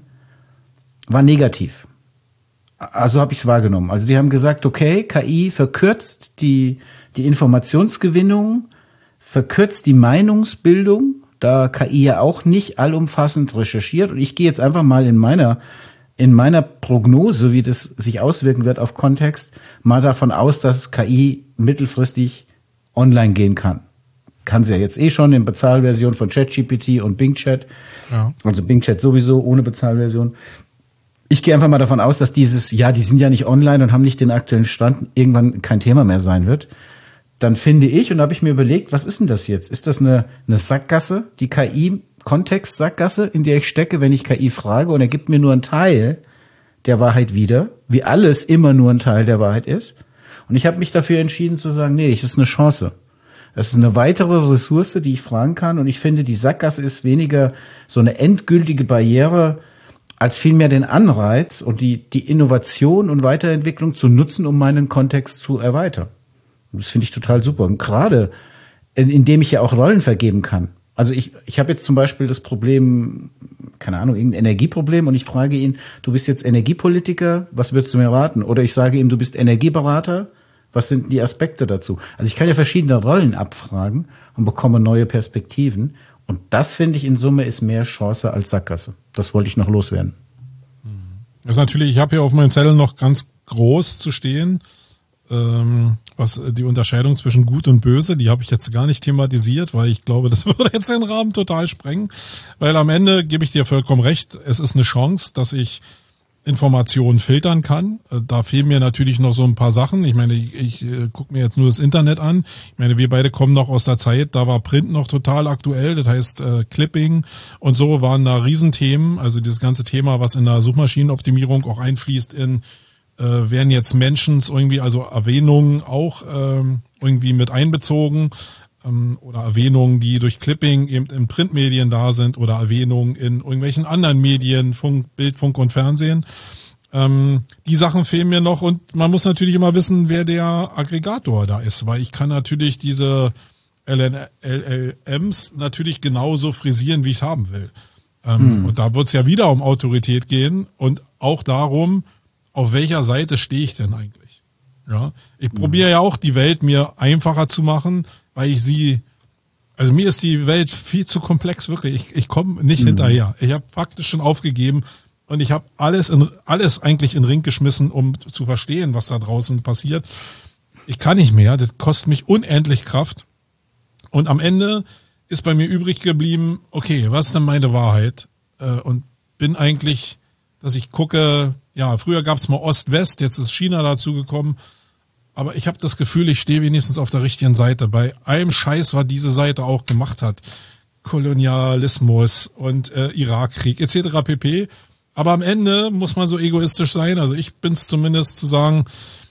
war negativ. Also habe ich es wahrgenommen. Also die haben gesagt, okay, KI verkürzt die Informationsgewinnung, verkürzt die Meinungsbildung, da KI ja auch nicht allumfassend recherchiert. Und ich gehe jetzt einfach mal in meiner Prognose, wie das sich auswirken wird auf Kontext, mal davon aus, dass KI mittelfristig online gehen kann. Kann sie ja jetzt schon in Bezahlversion von ChatGPT und Bing Chat. Ja. Also Bing Chat sowieso ohne Bezahlversion. Ich gehe einfach mal davon aus, dass die sind ja nicht online und haben nicht den aktuellen Stand, irgendwann kein Thema mehr sein wird. Dann finde ich, und da habe ich mir überlegt, was ist denn das jetzt? Ist das eine Sackgasse, die KI-Kontext-Sackgasse, in der ich stecke, wenn ich KI frage und er gibt mir nur einen Teil der Wahrheit wieder, wie alles immer nur ein Teil der Wahrheit ist? Und ich habe mich dafür entschieden zu sagen, nee, das ist eine Chance. Das ist eine weitere Ressource, die ich fragen kann. Und ich finde, die Sackgasse ist weniger so eine endgültige Barriere, als vielmehr den Anreiz und die Innovation und Weiterentwicklung zu nutzen, um meinen Kontext zu erweitern. Das finde ich total super. Und gerade, indem ich ja auch Rollen vergeben kann. Also ich habe jetzt zum Beispiel das Problem, keine Ahnung, irgendein Energieproblem und ich frage ihn, du bist jetzt Energiepolitiker, was würdest du mir raten? Oder ich sage ihm, du bist Energieberater, was sind die Aspekte dazu? Also ich kann ja verschiedene Rollen abfragen und bekomme neue Perspektiven. Und das, finde ich, in Summe ist mehr Chance als Sackgasse. Das wollte ich noch loswerden. Das ist natürlich, ich habe hier auf meinem Zettel noch ganz groß zu stehen, was die Unterscheidung zwischen Gut und Böse, die habe ich jetzt gar nicht thematisiert, weil ich glaube, das würde jetzt den Rahmen total sprengen. Weil am Ende gebe ich dir vollkommen recht, es ist eine Chance, dass ich Informationen filtern kann. Da fehlen mir natürlich noch so ein paar Sachen. Ich meine, ich gucke mir jetzt nur das Internet an. Ich meine, wir beide kommen noch aus der Zeit, da war Print noch total aktuell. Das heißt, Clipping und so waren da Riesenthemen. Also dieses ganze Thema, was in der Suchmaschinenoptimierung auch einfließt in, werden jetzt Mentions irgendwie, also Erwähnungen auch irgendwie mit einbezogen. Oder Erwähnungen, die durch Clipping eben in Printmedien da sind oder Erwähnungen in irgendwelchen anderen Medien, Bild, Funk und Fernsehen. Die Sachen fehlen mir noch und man muss natürlich immer wissen, wer der Aggregator da ist, weil ich kann natürlich diese LLMs natürlich genauso frisieren, wie ich es haben will. Und da wird es ja wieder um Autorität gehen und auch darum, auf welcher Seite stehe ich denn eigentlich? Ja, ich probiere ja auch die Welt mir einfacher zu machen, weil also mir ist die Welt viel zu komplex, wirklich. Ich komme nicht hinterher. Ich habe faktisch schon aufgegeben und ich habe alles eigentlich in den Ring geschmissen, um zu verstehen, was da draußen passiert. Ich kann nicht mehr, das kostet mich unendlich Kraft. Und am Ende ist bei mir übrig geblieben, okay, was ist denn meine Wahrheit? Und bin eigentlich, dass ich gucke, ja, früher gab es mal Ost-West, jetzt ist China dazu gekommen. Aber ich habe das Gefühl, ich stehe wenigstens auf der richtigen Seite. Bei allem Scheiß, was diese Seite auch gemacht hat. Kolonialismus und Irakkrieg etc. pp. Aber am Ende muss man so egoistisch sein. Also ich bin es zumindest zu sagen,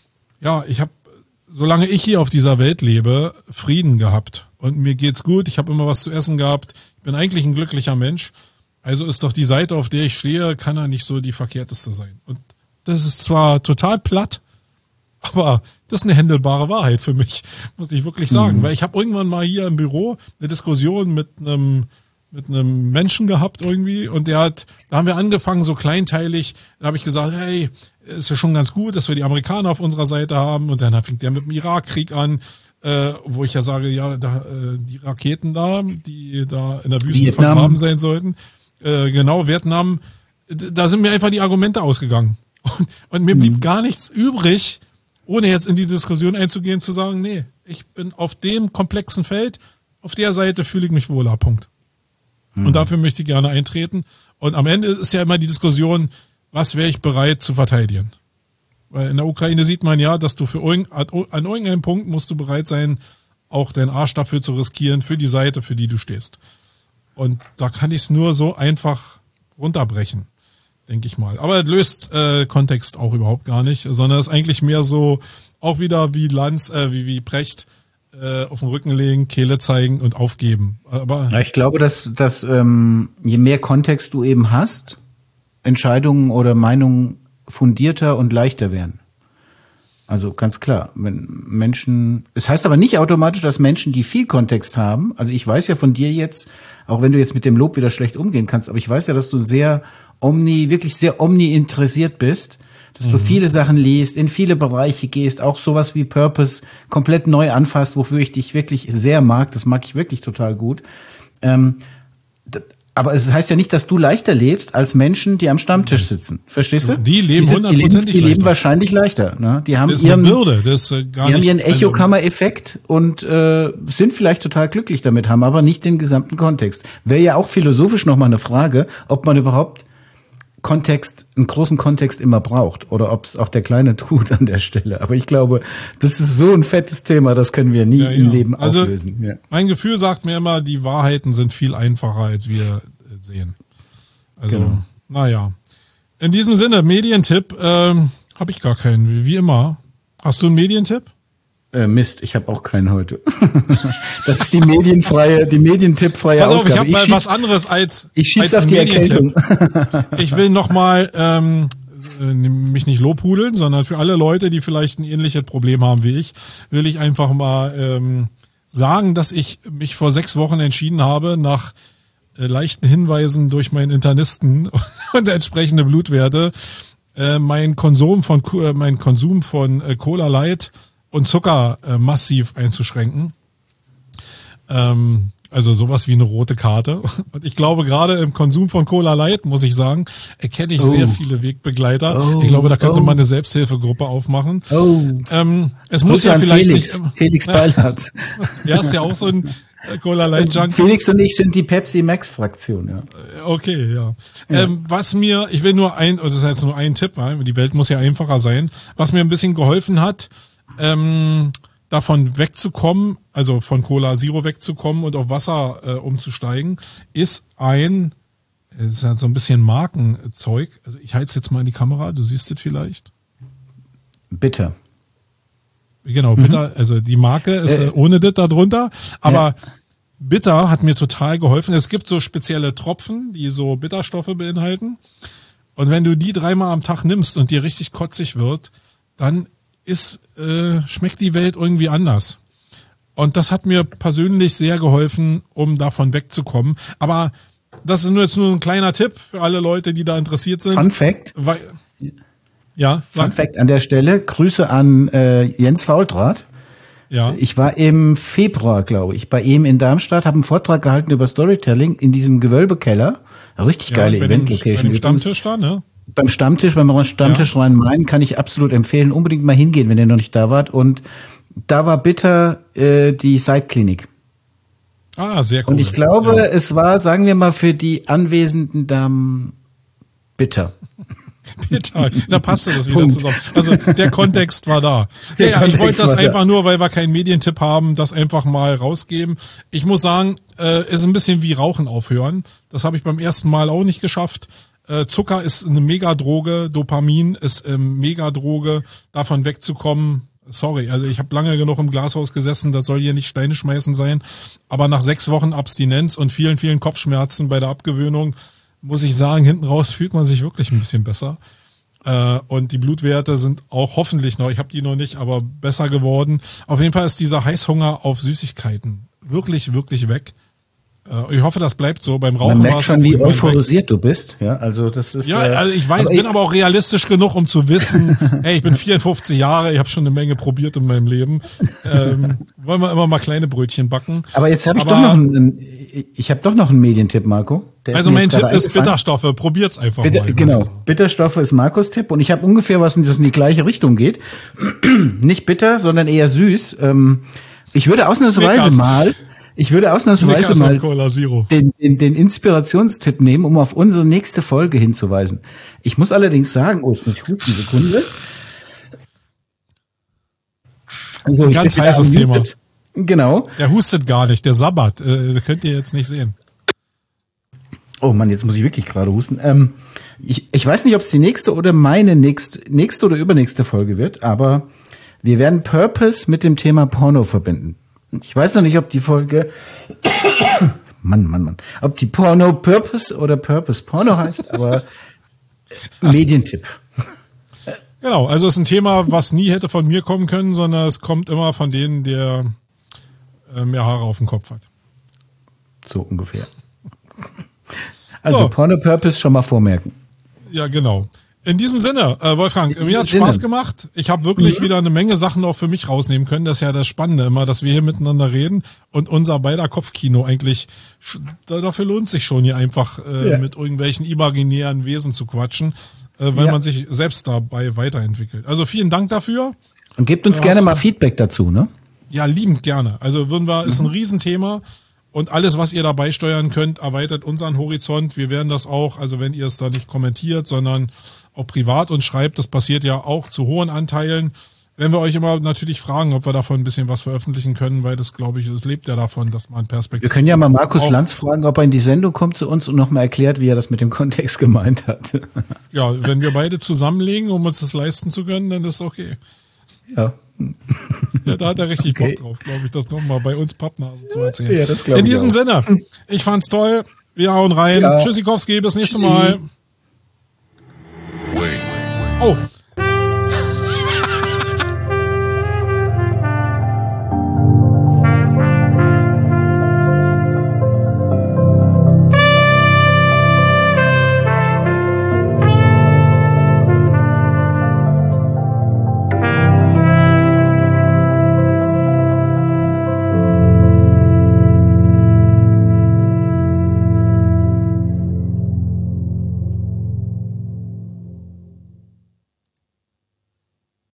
ja, ich habe, solange ich hier auf dieser Welt lebe, Frieden gehabt. Und mir geht's gut, ich habe immer was zu essen gehabt. Ich bin eigentlich ein glücklicher Mensch. Also ist doch die Seite, auf der ich stehe, kann ja nicht so die verkehrteste sein. Und das ist zwar total platt, aber das ist eine handelbare Wahrheit für mich, muss ich wirklich sagen. Weil ich habe irgendwann mal hier im Büro eine Diskussion mit einem Menschen gehabt irgendwie und da haben wir angefangen so kleinteilig, da habe ich gesagt, hey, ist ja schon ganz gut, dass wir die Amerikaner auf unserer Seite haben und dann fängt der mit dem Irakkrieg an, wo ich ja sage, ja, die Raketen da, die da in der Wüste vergraben sein sollten, genau, Vietnam, da sind mir einfach die Argumente ausgegangen und mir blieb gar nichts übrig, ohne jetzt in die Diskussion einzugehen, zu sagen, nee, ich bin auf dem komplexen Feld, auf der Seite fühle ich mich wohler, Punkt. Und dafür möchte ich gerne eintreten. Und am Ende ist ja immer die Diskussion, was wäre ich bereit zu verteidigen? Weil in der Ukraine sieht man ja, dass du an irgendeinem Punkt musst du bereit sein, auch deinen Arsch dafür zu riskieren, für die Seite, für die du stehst. Und da kann ich es nur so einfach runterbrechen, denke ich mal. Aber das löst Kontext auch überhaupt gar nicht, sondern ist eigentlich mehr so, auch wieder wie Lanz, wie Precht, auf den Rücken legen, Kehle zeigen und aufgeben. Aber ja, ich glaube, dass je mehr Kontext du eben hast, Entscheidungen oder Meinungen fundierter und leichter werden. Also ganz klar, wenn Menschen, es heißt aber nicht automatisch, dass Menschen, die viel Kontext haben, also ich weiß ja von dir jetzt, auch wenn du jetzt mit dem Lob wieder schlecht umgehen kannst, aber ich weiß ja, dass du wirklich sehr interessiert bist, dass du viele Sachen liest, in viele Bereiche gehst, auch sowas wie Purpose komplett neu anfasst, wofür ich dich wirklich sehr mag, das mag ich wirklich total gut. Aber es heißt ja nicht, dass du leichter lebst als Menschen, die am Stammtisch sitzen. Verstehst du? Die leben 100% leichter. Die leben wahrscheinlich leichter. Ne? Die haben das ist eine Bürde. Das ist gar die haben ihren Echokammer-Effekt und sind vielleicht total glücklich damit, haben aber nicht den gesamten Kontext. Wäre ja auch philosophisch nochmal eine Frage, ob man überhaupt einen großen Kontext immer braucht oder ob es auch der Kleine tut an der Stelle. Aber ich glaube, das ist so ein fettes Thema, das können wir nie im Leben auflösen. Ja. Mein Gefühl sagt mir immer, die Wahrheiten sind viel einfacher, als wir sehen. Also, naja. In diesem Sinne, Medientipp habe ich gar keinen, wie immer. Hast du einen Medientipp? Mist, ich habe auch keinen heute. Das ist die medientippfreie Pass auf, Ausgabe. ich habe mal was anderes als die Medientipp. Ich will nochmal mich nicht lobhudeln, sondern für alle Leute, die vielleicht ein ähnliches Problem haben wie ich, will ich einfach mal sagen, dass ich mich vor 6 Wochen entschieden habe, nach leichten Hinweisen durch meinen Internisten und entsprechende Blutwerte, meinen Konsum von Cola Light und Zucker massiv einzuschränken. Also sowas wie eine rote Karte. Und ich glaube, gerade im Konsum von Cola Light, muss ich sagen, erkenne ich sehr viele Wegbegleiter. Ich glaube, da könnte man eine Selbsthilfegruppe aufmachen. Es muss ja vielleicht Felix Beilhardt. Ja, ist ja auch so ein Cola Light Junkies. Felix und ich sind die Pepsi Max Fraktion, ja. Okay, ja. Was mir, ich will nur das ist jetzt nur ein Tipp, weil die Welt muss ja einfacher sein. Was mir ein bisschen geholfen hat, davon wegzukommen, also von Cola Zero wegzukommen und auf Wasser umzusteigen, ist es ist halt so ein bisschen Markenzeug. Also ich halte es jetzt mal in die Kamera, du siehst es vielleicht. Bitter. Genau, Bitter, also die Marke ist ohne das da drunter, aber Bitter hat mir total geholfen. Es gibt so spezielle Tropfen, die so Bitterstoffe beinhalten. Und wenn du die 3-mal am Tag nimmst und dir richtig kotzig wird, dann schmeckt die Welt irgendwie anders. Und das hat mir persönlich sehr geholfen, um davon wegzukommen. Aber das ist jetzt nur ein kleiner Tipp für alle Leute, die da interessiert sind. Fun Fact. Fun Fact an der Stelle. Grüße an Jens Faultrat. Ja. Ich war im Februar, glaube ich, bei ihm in Darmstadt, habe einen Vortrag gehalten über Storytelling in diesem Gewölbekeller. Richtig geile Event-Location. Bei dem Stammtisch da, ne? Beim Stammtisch Rhein-Main kann ich absolut empfehlen. Unbedingt mal hingehen, wenn ihr noch nicht da wart. Und da war Bitter die Side-Klinik. Ah, sehr cool. Und ich glaube, es war, sagen wir mal, für die anwesenden Damen bitter. Bitter, da passte das wieder zusammen. Also der Kontext war da. Ich wollte das einfach nur, weil wir keinen Medientipp haben, das einfach mal rausgeben. Ich muss sagen, ist ein bisschen wie Rauchen aufhören. Das habe ich beim ersten Mal auch nicht geschafft. Zucker ist eine Megadroge, Dopamin ist Megadroge, davon wegzukommen. Sorry, also ich habe lange genug im Glashaus gesessen, das soll hier nicht Steine schmeißen sein. Aber nach 6 Wochen Abstinenz und vielen, vielen Kopfschmerzen bei der Abgewöhnung, muss ich sagen, hinten raus fühlt man sich wirklich ein bisschen besser. Und die Blutwerte sind auch hoffentlich noch, ich habe die noch nicht, aber besser geworden. Auf jeden Fall ist dieser Heißhunger auf Süßigkeiten wirklich, wirklich weg. Ich hoffe, das bleibt so. Beim Rauchen man merkt schon, wie euphorisiert du bist. Ja, also das ist. Ja, also ich weiß, bin aber auch realistisch genug, um zu wissen, hey, ich bin 54 Jahre, ich habe schon eine Menge probiert in meinem Leben. Wollen wir immer mal kleine Brötchen backen. Aber jetzt habe ich doch noch einen Medientipp, Marco. Also mein Tipp ist Bitterstoffe. Probiert's einfach mal. Genau, Bitterstoffe ist Marcos Tipp und ich habe ungefähr was in die gleiche Richtung geht. Nicht bitter, sondern eher süß. Ich würde ausnahmsweise mal den Inspirationstipp nehmen, um auf unsere nächste Folge hinzuweisen. Ich muss allerdings sagen, ich muss hupen, Sekunde. Also ein ganz heißes Thema. Genau. Der hustet gar nicht, der sabbert. Das könnt ihr jetzt nicht sehen. Oh Mann, jetzt muss ich wirklich gerade husten. Ich weiß nicht, ob es die nächste oder meine nächste oder übernächste Folge wird, aber wir werden Purpose mit dem Thema Porno verbinden. Ich weiß noch nicht, ob die Folge ob die Porno Purpose oder Purpose Porno heißt, aber Medientipp. Genau, also es ist ein Thema, was nie hätte von mir kommen können, sondern es kommt immer von denen, der mehr Haare auf dem Kopf hat. So ungefähr. Also Porno Purpose schon mal vormerken. Ja, genau. In diesem Sinne, Wolfgang, mir hat Spaß gemacht. Ich habe wirklich wieder eine Menge Sachen auch für mich rausnehmen können. Das ist ja das Spannende immer, dass wir hier miteinander reden und unser beider Kopfkino eigentlich, dafür lohnt sich schon hier einfach mit irgendwelchen imaginären Wesen zu quatschen, weil man sich selbst dabei weiterentwickelt. Also vielen Dank dafür. Und gebt uns gerne mal Feedback dazu, ne? Ja, liebend gerne. Also ist ein Riesenthema. Und alles, was ihr dabei steuern könnt, erweitert unseren Horizont. Wir werden das auch, also wenn ihr es da nicht kommentiert, sondern auch privat uns schreibt, das passiert ja auch zu hohen Anteilen, werden wir euch immer natürlich fragen, ob wir davon ein bisschen was veröffentlichen können, weil das, glaube ich, das lebt ja davon, dass man Perspektive. Wir können ja mal Markus Lanz fragen, ob er in die Sendung kommt zu uns und nochmal erklärt, wie er das mit dem Kontext gemeint hat. Ja, wenn wir beide zusammenlegen, um uns das leisten zu können, dann ist es okay. Ja. Ja, da hat er richtig Bock drauf, glaube ich, das nochmal bei uns Pappnasen zu erzählen. Ja, das glaube ich. In diesem Sinne, ich fand's toll. Wir hauen rein. Ja. Tschüssikowski, bis nächstes Mal. Oh,